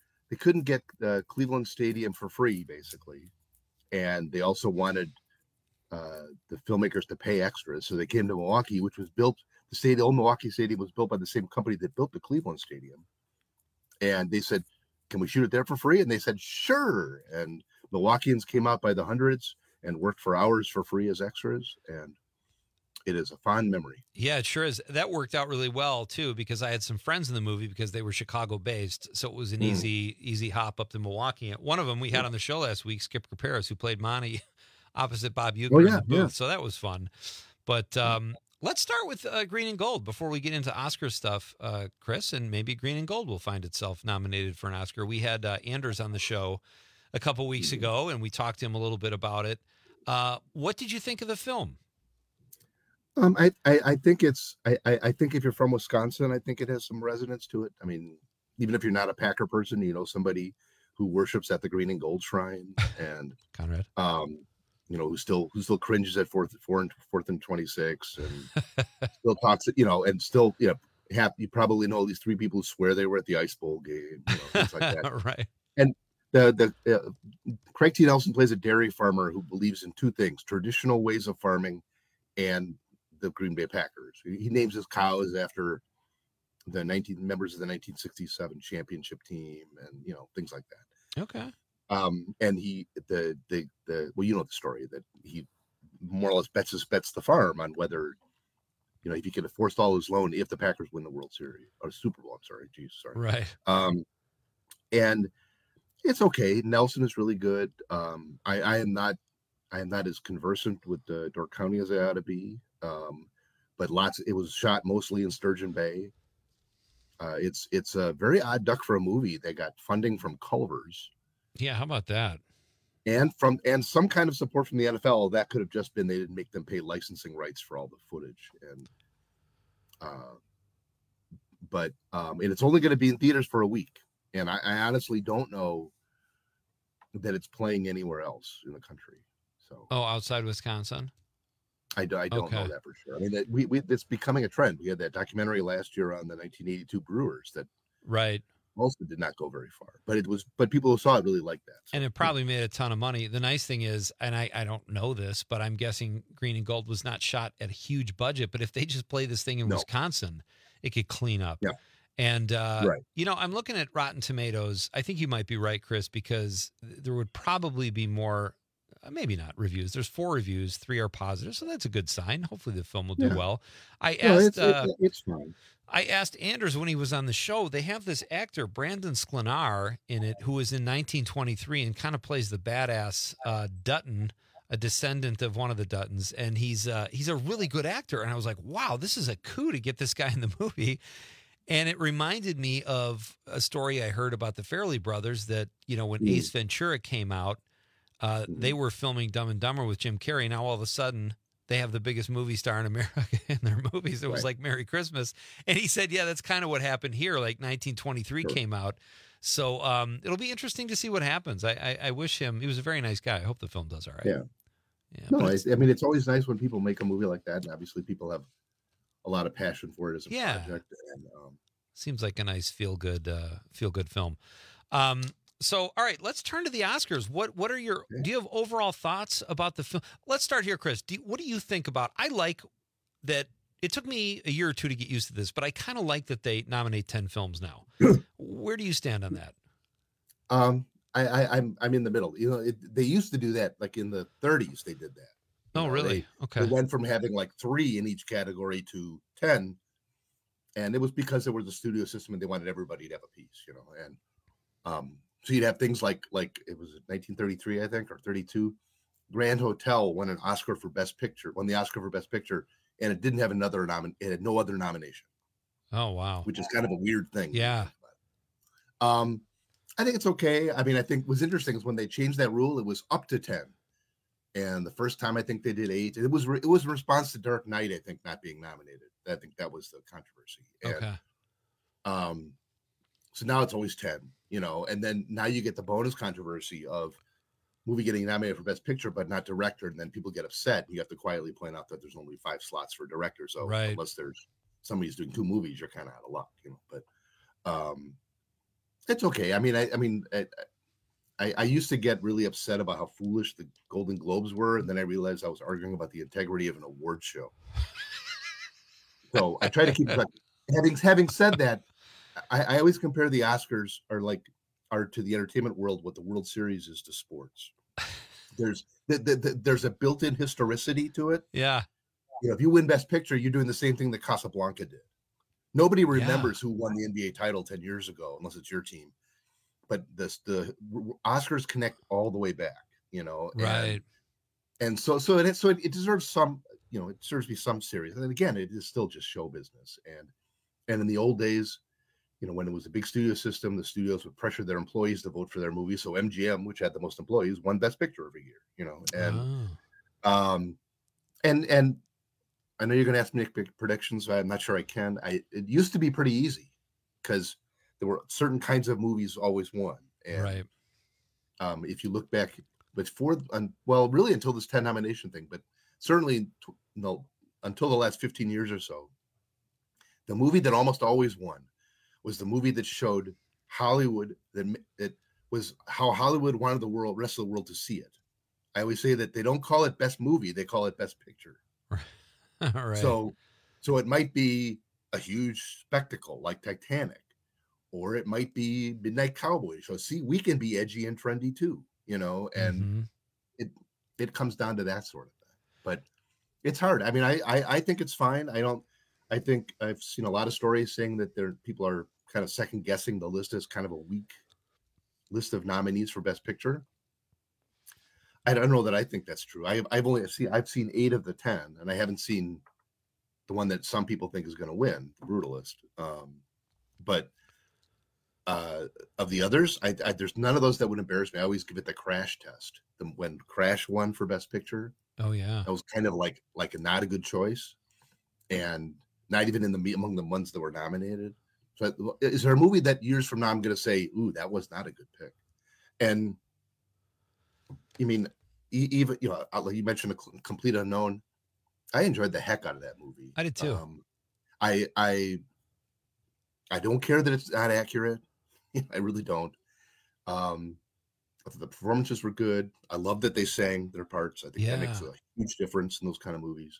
Cleveland Stadium for free, basically, and they also wanted the filmmakers to pay extras, so they came to Milwaukee, which was built. The old Milwaukee Stadium was built by the same company that built the Cleveland Stadium, and they said, "Can we shoot it there for free?" And they said, "Sure." And Milwaukeeans came out by the hundreds and worked for hours for free as extras, and it is a fond memory. Yeah, it sure is. That worked out really well too, because I had some friends in the movie because they were Chicago based, so it was an easy hop up to Milwaukee. One of them we had on the show last week, Skip Caparis, who played Monty opposite Bob Uecker in the booth. So that was fun. But let's start with Green and Gold before we get into Oscar stuff, Chris, and maybe Green and Gold will find itself nominated for an Oscar. We had Anders on the show a couple weeks ago, and we talked to him a little bit about it. What did you think of the film? I think I think if you're from Wisconsin, I think it has some resonance to it. I mean, even if you're not a Packer person, somebody who worships at the Green and Gold Shrine, and Conrad, who still cringes at fourth and 26, and still talks, and still, you probably know these 3 people who swear they were at the Ice Bowl game, things like that. Right. And the Craig T. Nelson plays a dairy farmer who believes in 2 things: traditional ways of farming and the Green Bay Packers. He names his cows after the members of the 1967 championship team, and things like that. Okay. And he the the story, that he more or less bets the farm on whether if he can forestall his loan if the Packers win the World Series or Super Bowl. I'm sorry, Right. And it's okay. Nelson is really good. I am not as conversant with Door County as I ought to be. But it was shot mostly in Sturgeon Bay. It's a very odd duck for a movie. They got funding from Culver's. Yeah, how about that? And some kind of support from the NFL. That could have just been they didn't make them pay licensing rights for all the footage. And it's only going to be in theaters for a week. And I honestly don't know that it's playing anywhere else in the country. So outside Wisconsin? I don't know that for sure. I mean, it's becoming a trend. We had that documentary last year on the 1982 Brewers that also did not go very far, but people who saw it really liked that. So, and it probably made a ton of money. The nice thing is, and I don't know this, but I'm guessing Green and Gold was not shot at a huge budget, but if they just play this thing in Wisconsin, it could clean up. Yeah. And, I'm looking at Rotten Tomatoes. I think you might be right, Chris, because there would probably be more, maybe not reviews. There's 4 reviews, 3 are positive. So that's a good sign. Hopefully the film will do well. I asked, it's fine. I asked Anders when he was on the show, they have this actor, Brandon Sklenar, in it, who was in 1923 and kind of plays the badass Dutton, a descendant of one of the Duttons. And he's a really good actor. And I was like, wow, this is a coup to get this guy in the movie. And it reminded me of a story I heard about the Farrelly brothers that, when Ace Ventura came out, they were filming Dumb and Dumber with Jim Carrey. Now, all of a sudden, they have the biggest movie star in America in their movies. It was like Merry Christmas. And he said, yeah, that's kind of what happened here. Like 1923 came out. So it'll be interesting to see what happens. I wish him, he was a very nice guy. I hope the film does all right. Yeah. No, I mean, it's always nice when people make a movie like that. And obviously people have a lot of passion for it as a project. And, seems like a nice feel good film. So, all right, let's turn to the Oscars. What are your? Do you have overall thoughts about the film? Let's start here, Chris. What do you think about? I like that. It took me a year or two to get used to this, but I kind of like that they nominate 10 films now. Where do you stand on that? I'm in the middle. They used to do that like in the 30s. They did that. Oh, really? Okay. They went from having like 3 in each category to 10, and it was because there was a studio system and they wanted everybody to have a piece, and so you'd have things like it was 1933, I think, or 32. Grand Hotel won the Oscar for Best Picture, and it didn't have it had no other nomination. Oh, wow. Which is kind of a weird thing. Yeah. I think it's okay. I mean, I think what's interesting is when they changed that rule, it was up to 10. And the first time I think they did 8. It was in response to Dark Knight, I think, not being nominated. I think that was the controversy. And, so now it's always 10, and then now you get the bonus controversy of movie getting nominated for Best Picture, but not director. And then people get upset. You have to quietly point out that there's only 5 slots for director. So unless there's somebody's doing 2 movies, you're kind of out of luck, but it's okay. I mean, I used to get really upset about how foolish the Golden Globes were. And then I realized I was arguing about the integrity of an award show. So I try to keep it. Having said that, I always compare the Oscars are to the entertainment world what the World Series is to sports. There's a built-in historicity to it. Yeah. If you win Best Picture, you're doing the same thing that Casablanca did. Nobody remembers who won the NBA title 10 years ago, unless it's your team. But the Oscars connect all the way back, Right. And so it deserves some, it deserves to be some serious. And then again, it is still just show business. And in the old days, when it was a big studio system, the studios would pressure their employees to vote for their movies. So MGM, which had the most employees, won Best Picture every year, and I know you're going to ask me to make predictions. So I'm not sure I can. It used to be pretty easy because there were certain kinds of movies always won. And, if you look back, really until this 10 nomination thing, but certainly until the last 15 years or so, the movie that almost always won was the movie that showed Hollywood that was how Hollywood wanted the rest of the world to see it. I always say that they don't call it best movie; they call it best picture. All right. So it might be a huge spectacle like Titanic, or it might be Midnight Cowboy. So see, we can be edgy and trendy too, and it comes down to that sort of thing. But it's hard. I mean, I think it's fine. I think I've seen a lot of stories saying that people are kind of second guessing the list as kind of a weak list of nominees for Best Picture. I don't know that I think that's true. I've seen 8 of the 10, and I haven't seen the one that some people think is going to win, The Brutalist. But of the others, there's none of those that would embarrass me. I always give it the Crash test. When Crash won for Best Picture, oh yeah, that was kind of like a not a good choice, and not even among the ones that were nominated. So, is there a movie that years from now I'm going to say, "Ooh, that was not a good pick"? And I mean, even you mentioned A Complete Unknown. I enjoyed the heck out of that movie. I did too. I don't care that it's not accurate. I really don't. I thought the performances were good. I love that they sang their parts. I think that makes a huge difference in those kind of movies.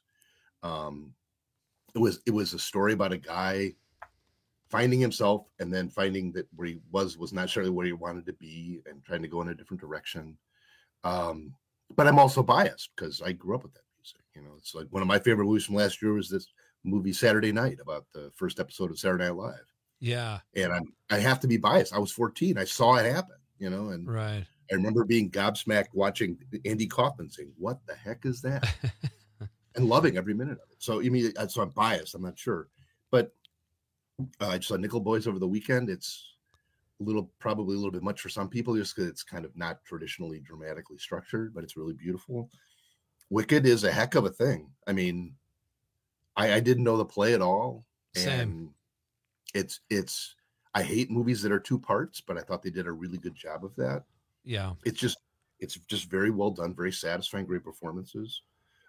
It was a story about a guy finding himself and then finding that where he was not necessarily where he wanted to be and trying to go in a different direction. But I'm also biased because I grew up with that music. It's like one of my favorite movies from last year was this movie Saturday Night, about the first episode of Saturday Night Live. Yeah. And I have to be biased. I was 14. I saw it happen, and right. I remember being gobsmacked watching Andy Kaufman saying, "What the heck is that?" and loving every minute of it. So so I'm biased. I'm not sure, but I just saw Nickel Boys over the weekend. It's probably a little bit much for some people, just because it's kind of not traditionally dramatically structured, but it's really beautiful. Wicked is a heck of a thing. I mean, I didn't know the play at all. Same. And I hate movies that are 2 parts, but I thought they did a really good job of that. Yeah. It's just very well done, very satisfying, great performances.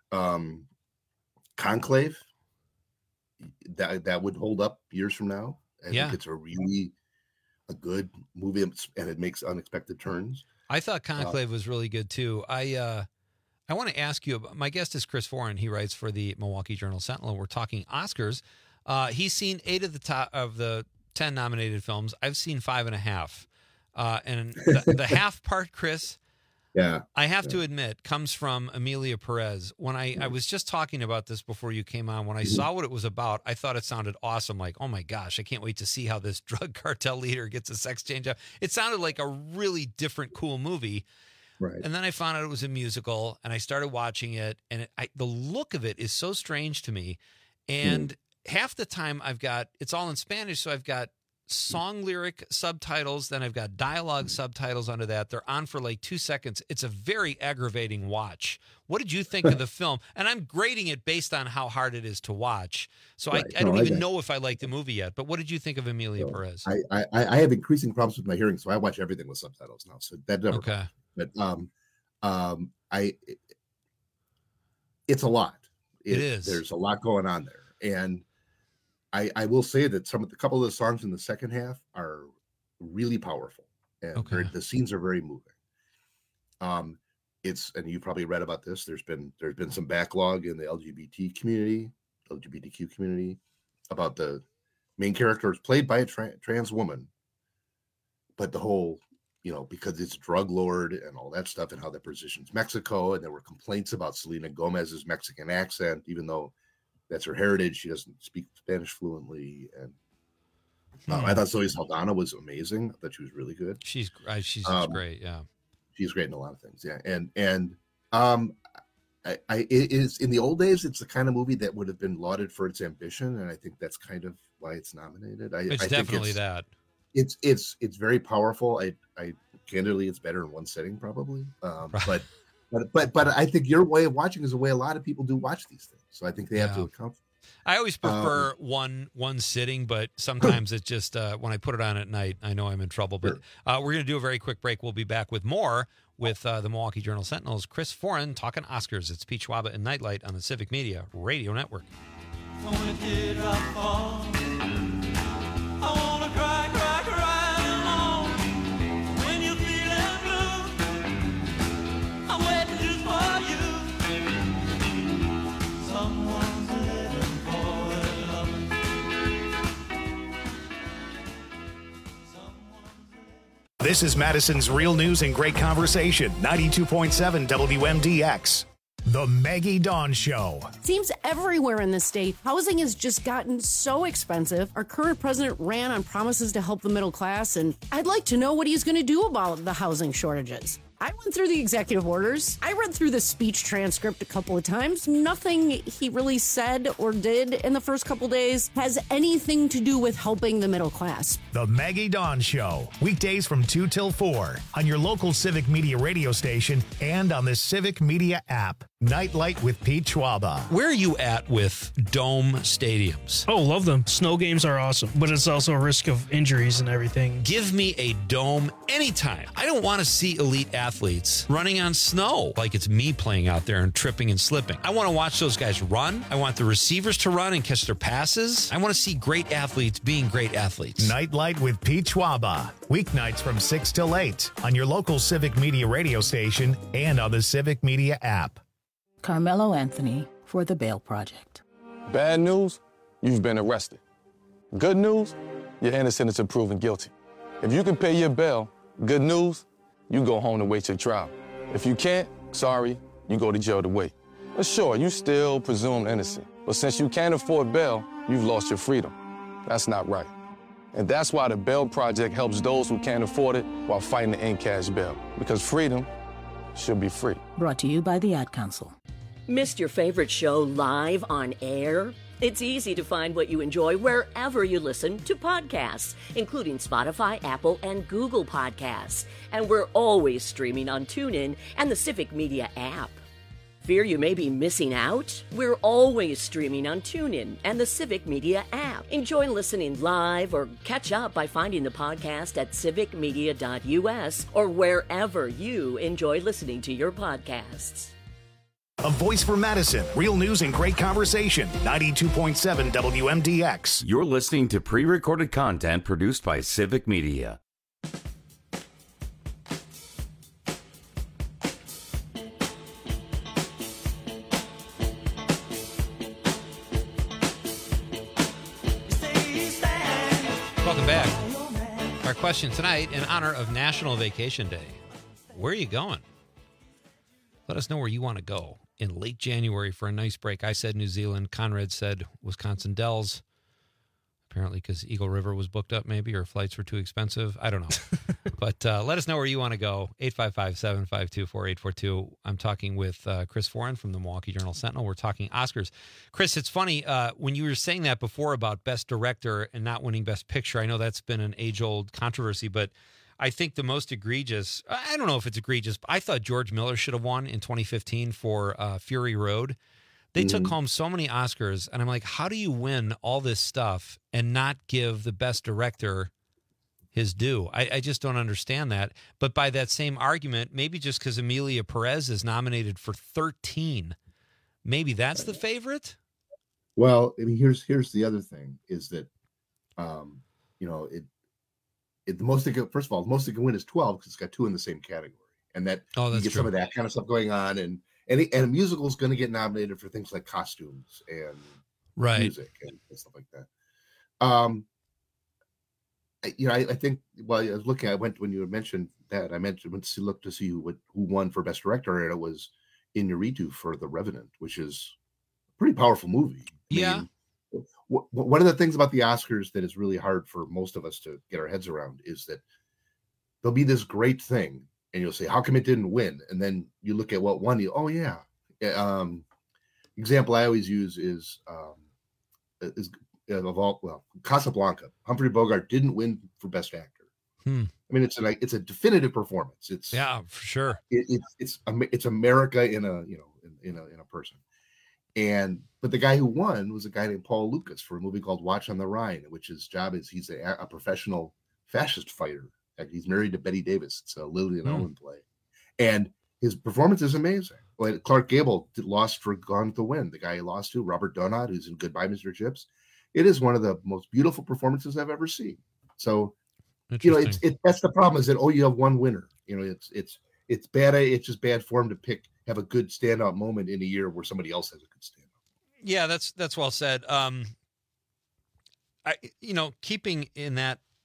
Conclave, that would hold up years from now. I think it's a good movie, and it makes unexpected turns. I thought Conclave was really good too. I want to ask you about, my guest is Chris Foran. He writes for the Milwaukee Journal-Sentinel. We're talking Oscars. He's seen 8 of the 10 nominated films. I've seen 5.5. And the half part, Chris, I have to admit, comes from Emilia Perez. When I was just talking about this before you came on, when I saw what it was about, I thought it sounded awesome. Like, oh my gosh, I can't wait to see how this drug cartel leader gets a sex change up. It sounded like a really different, cool movie. Right. And then I found out it was a musical, and I started watching it, and the look of it is so strange to me. And half the time it's all in Spanish, so I've got song lyric subtitles, then I've got dialogue subtitles under that. They're on for like 2 seconds. It's a very aggravating watch. What did you think of the film? And I'm grading it based on how hard it is to watch. So I don't even know if I like the movie yet. But what did you think of Emilia Perez? I have increasing problems with my hearing, so I watch everything with subtitles now. So that never okay. But it's a lot. It is. There's a lot going on there, and I will say that a couple of the songs in the second half are really powerful, and the scenes are very moving. And you probably read about this. There's been some backlog in the LGBTQ community about the main character is played by a trans woman, but the whole, because it's drug lord and all that stuff, and how that positions Mexico, and there were complaints about Selena Gomez's Mexican accent, even though that's her heritage. She doesn't speak Spanish fluently, and I thought Zoe Saldana was amazing. I thought she was really good. She's great. Yeah, she's great in a lot of things. Yeah, and it is, in the old days, it's the kind of movie that would have been lauded for its ambition, and I think that's kind of why it's nominated. It's definitely that. It's very powerful. I candidly, it's better in one setting probably, but I think your way of watching is the way a lot of people do watch these things. So I think they have to account. I always prefer one sitting, but sometimes it's just when I put it on at night, I know I'm in trouble. But we're going to do a very quick break. We'll be back with more with the Milwaukee Journal-Sentinel's Chris Foran talking Oscars. It's Pete Schwaba and Nightlight on the Civic Media Radio Network. Someone's This is Madison's Real News and Great Conversation, 92.7 WMDX. The Maggie Dawn Show. Seems everywhere in the state, housing has just gotten so expensive. Our current president ran on promises to help the middle class, and I'd like to know what he's going to do about the housing shortages. I went through the executive orders. I read through the speech transcript a couple of times. Nothing he really said or did in the first couple days has anything to do with helping the middle class. The Maggie Dawn Show. Weekdays from 2 till 4 on your local Civic Media radio station and on the Civic Media app. Nightlight with Pete Schwaba. Where are you at with dome stadiums? Oh, love them. Snow games are awesome, but it's also a risk of injuries and everything. Give me a dome anytime. I don't want to see elite athletes running on snow like it's me playing out there and tripping and slipping. I want to watch those guys run. I want the receivers to run and catch their passes. I want to see great athletes being great athletes. Nightlight with Pete Schwaba. Weeknights from 6 till 8 on your local Civic Media radio station and on the Civic Media app. Carmelo Anthony for the Bail Project. Bad news, you've been arrested. Good news, you're innocent until proven guilty. If you can pay your bail, good news, you go home to wait your trial. If you can't, sorry, you go to jail to wait. But sure, you still presumed innocent. But since you can't afford bail, you've lost your freedom. That's not right. And that's why the Bail Project helps those who can't afford it while fighting to end cash bail. Because freedom should be free. Brought to you by the Ad Council. Missed your favorite show live on air? It's easy to find what you enjoy wherever you listen to podcasts, including Spotify, Apple, and Google Podcasts. And we're always streaming on TuneIn and the Civic Media app. Fear you may be missing out? We're always streaming on TuneIn and the Civic Media app. Enjoy listening live or catch up by finding the podcast at civicmedia.us or wherever you enjoy listening to your podcasts. A voice for Madison. Real news and great conversation. 92.7 WMDX. You're listening to pre-recorded content produced by Civic Media. Welcome back. Our question tonight, in honor of National Vacation Day. Where are you going? Let us know where you want to go in late January for a nice break. I said New Zealand. Conrad said Wisconsin Dells. Apparently because Eagle River was booked up maybe, or flights were too expensive. I don't know. But let us know where you want to go. 855-752-4842. I'm talking with Chris Foran from the Milwaukee Journal-Sentinel. We're talking Oscars. Chris, it's funny, when you were saying that before about Best Director and not winning Best Picture, I know that's been an age-old controversy, but I think the most egregious, I don't know if it's egregious, but I thought George Miller should have won in 2015 for Fury Road. They took home so many Oscars, and I'm like, how do you win all this stuff and not give the best director his due? I just don't understand that. But by that same argument, maybe just because Emilia Perez is nominated for 13, maybe that's the favorite? Well, I mean, here's the other thing is that, the most it can, first of all, the most it can win is 12 because it's got 2 in the same category, and that you get some of that kind of stuff going on, and a musical is going to get nominated for things like costumes and music and stuff like that. I think. Well, I was looking. When you mentioned that, went to look to see who won for Best Director, and it was Iñárritu for The Revenant, which is a pretty powerful movie. I mean, one of the things about the Oscars that is really hard for most of us to get our heads around is that there'll be this great thing, and you'll say, how come it didn't win? And then you look at what won. Example I always use is Casablanca. Humphrey Bogart didn't win for Best Actor. I mean, it's a definitive performance. It's for sure. It's America in a person. But the guy who won was a guy named Paul Lucas for a movie called Watch on the Rhine, which his job is he's a professional fascist fighter. He's married to Betty Davis. It's a Lillian Owen play. And his performance is amazing. Well, Clark Gable lost for Gone with the Wind. The guy he lost to, Robert Donat, who's in Goodbye, Mr. Chips. It is one of the most beautiful performances I've ever seen. So, that's the problem is that, you have one winner. It's bad. It's just bad form to have a good standout moment in a year where somebody else has a good standout. Yeah, that's well said. Keeping in that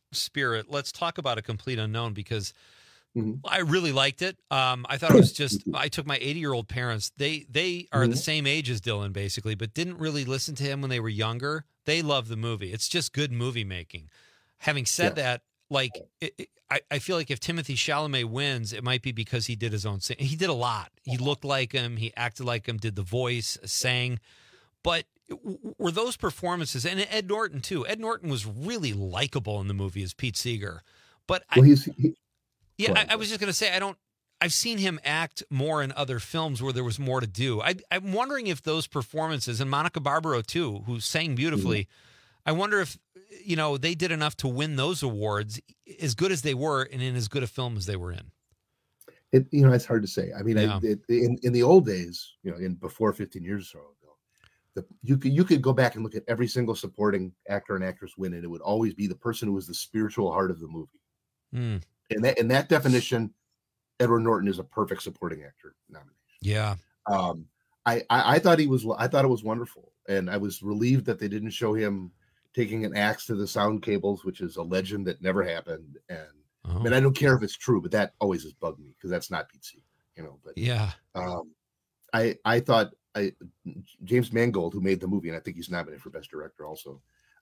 spirit, let's talk about A Complete Unknown, because I really liked it. I thought it was just, I took my 80-year-old parents. They are the same age as Dylan, basically, but didn't really listen to him when they were younger. They love the movie. It's just good movie making. Having said that, like, I feel like if Timothée Chalamet wins, it might be because he did his own thing. He did a lot. He looked like him. He acted like him, did the voice, sang. But were those performances, and Ed Norton, too. Ed Norton was really likable in the movie as Pete Seeger. But I was just going to say, I've seen him act more in other films where there was more to do. I'm wondering if those performances, and Monica Barbaro too, who sang beautifully, I wonder if, they did enough to win those awards as good as they were and in as good a film as they were in. It's hard to say. I mean, in the old days, before 15 years or so ago, you could go back and look at every single supporting actor and actress win, and it would always be the person who was the spiritual heart of the movie. In that definition, Edward Norton is a perfect supporting actor nomination. Yeah. I thought it was wonderful, and I was relieved that they didn't show him taking an axe to the sound cables, which is a legend that never happened. And I mean, I don't care if it's true, but that always has bugged me because that's not Pete Seeger, But yeah, I thought James Mangold, who made the movie, and I think he's nominated for Best Director also.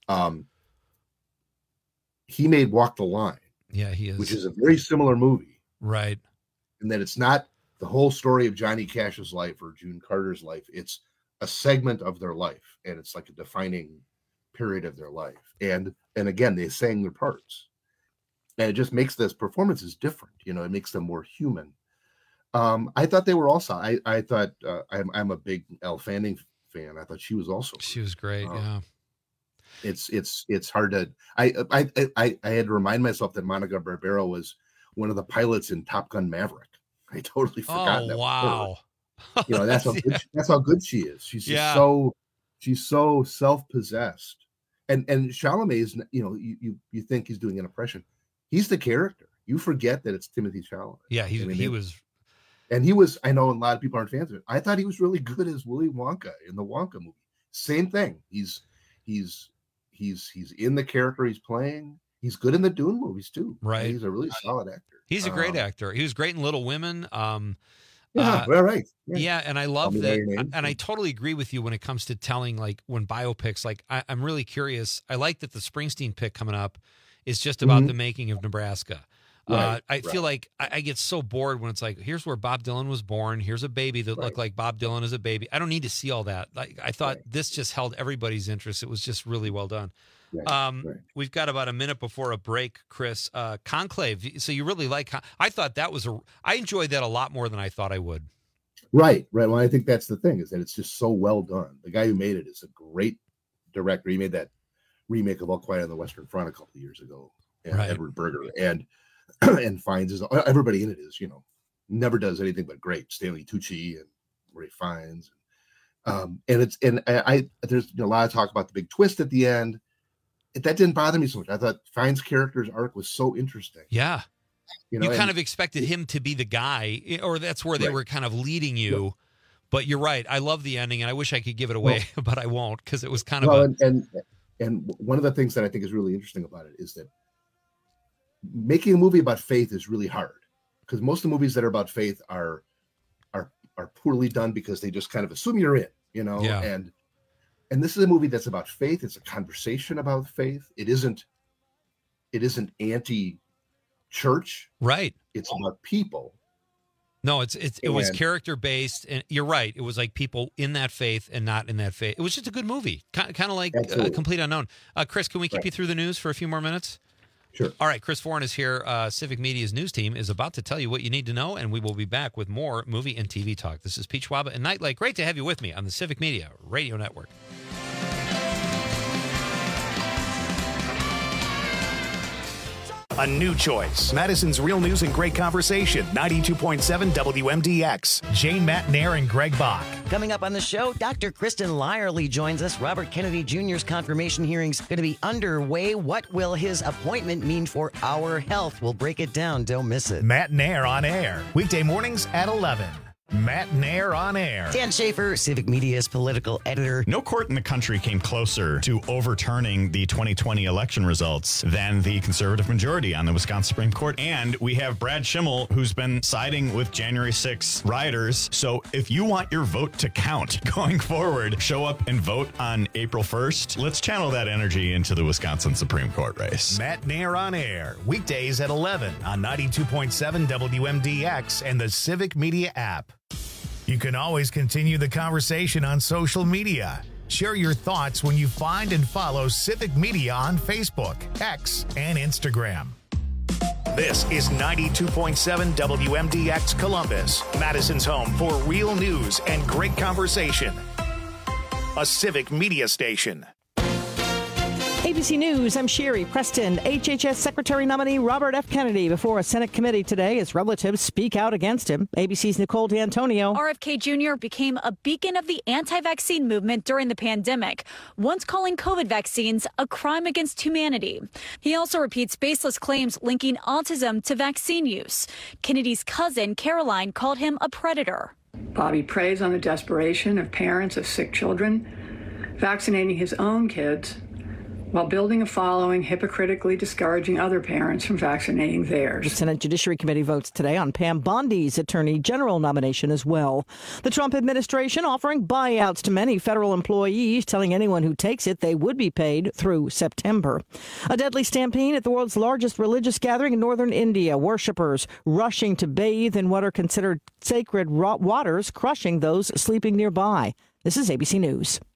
He made Walk the Line. Yeah, he is. Which is a very similar movie. Right. And that it's not the whole story of Johnny Cash's life or June Carter's life. It's a segment of their life. And it's like a defining period of their life. And again, they sang their parts. And it just makes this performances different. It makes them more human. I thought they were also, I thought I'm a big Elle Fanning fan. I thought she was great. Yeah. It's hard to, I had to remind myself that Monica Barbaro was one of the pilots in Top Gun Maverick. I totally forgot that. Wow. That's how good she is. She's just she's so self-possessed. And Chalamet is, you think he's doing an impression. He's the character. You forget that it's Timothée Chalamet. Yeah, he was. And he was, I know a lot of people aren't fans of it. I thought he was really good as Willy Wonka in the Wonka movie. Same thing. He's in the character he's playing. He's good in the Dune movies too. Right. He's a really solid actor. He's a great actor. He was great in Little Women. Right. Yeah, and I love that. And I totally agree with you when it comes to telling, like, when biopics, like, I'm really curious. I like that the Springsteen pick coming up is just about the making of Nebraska. I feel like I get so bored when it's like, here's where Bob Dylan was born. Here's a baby that looked like Bob Dylan as a baby. I don't need to see all that. Like, I thought this just held everybody's interest. It was just really well done. We've got about a minute before a break, Chris. Conclave. So you really like? I thought that was I enjoyed that a lot more than I thought I would. Right. Well, I think that's the thing, is that it's just so well done. The guy who made it is a great director. He made that remake of All Quiet on the Western Front a couple of years ago, and Edward Berger, and Fiennes everybody in it is, never does anything but great. Stanley Tucci and Ray Fiennes, and there's a lot of talk about the big twist at the end. That didn't bother me so much. I thought Fiennes' character's arc was so interesting. Yeah. You kind of expected him to be the guy, or that's where they were kind of leading you. Yeah. But you're right. I love the ending, and I wish I could give it away, but I won't, because it was kind of and one of the things that I think is really interesting about it is that making a movie about faith is really hard, because most of the movies that are about faith are poorly done because they just kind of assume you're in, and this is a movie that's about faith. It's a conversation about faith. It isn't anti-church. Right. It's about people. No, it was character based, and you're right. It was like people in that faith and not in that faith. It was just a good movie, kind of like Complete Unknown. Chris, can we keep you through the news for a few more minutes? Sure. All right, Chris Foran is here. Civic Media's news team is about to tell you what you need to know, and we will be back with more movie and TV talk. This is Pete Schwaba and Nightlight. Great to have you with me on the Civic Media Radio Network. A new choice. Madison's Real News and Great Conversation. 92.7 WMDX. Jane Matt Nair and Greg Bach. Coming up on the show, Dr. Kristen Lyerly joins us. Robert Kennedy Jr.'s confirmation hearing's going to be underway. What will his appointment mean for our health? We'll break it down. Don't miss it. Matt Nair on air. Weekday mornings at 11. Matt Nair on Air. Dan Schaefer, Civic Media's political editor. No court in the country came closer to overturning the 2020 election results than the conservative majority on the Wisconsin Supreme Court. And we have Brad Schimmel, who's been siding with January 6 rioters. So if you want your vote to count going forward, show up and vote on April 1st. Let's channel that energy into the Wisconsin Supreme Court race. Matt Nair on Air, weekdays at 11 on 92.7 WMDX and the Civic Media app. You can always continue the conversation on social media. Share your thoughts when you find and follow Civic Media on Facebook, X, and Instagram. This is 92.7 WMDX Columbus, Madison's home for real news and great conversation. A Civic Media station. ABC News, I'm Sherry Preston. HHS Secretary nominee Robert F. Kennedy before a Senate committee today as relatives speak out against him. ABC's Nicole D'Antonio. RFK Jr. became a beacon of the anti-vaccine movement during the pandemic, once calling COVID vaccines a crime against humanity. He also repeats baseless claims linking autism to vaccine use. Kennedy's cousin, Caroline, called him a predator. Bobby preys on the desperation of parents of sick children, vaccinating his own kids, while building a following, hypocritically discouraging other parents from vaccinating theirs. The Senate Judiciary Committee votes today on Pam Bondi's Attorney General nomination as well. The Trump administration offering buyouts to many federal employees, telling anyone who takes it they would be paid through September. A deadly stampede at the world's largest religious gathering in northern India. Worshippers rushing to bathe in what are considered sacred waters, crushing those sleeping nearby. This is ABC News.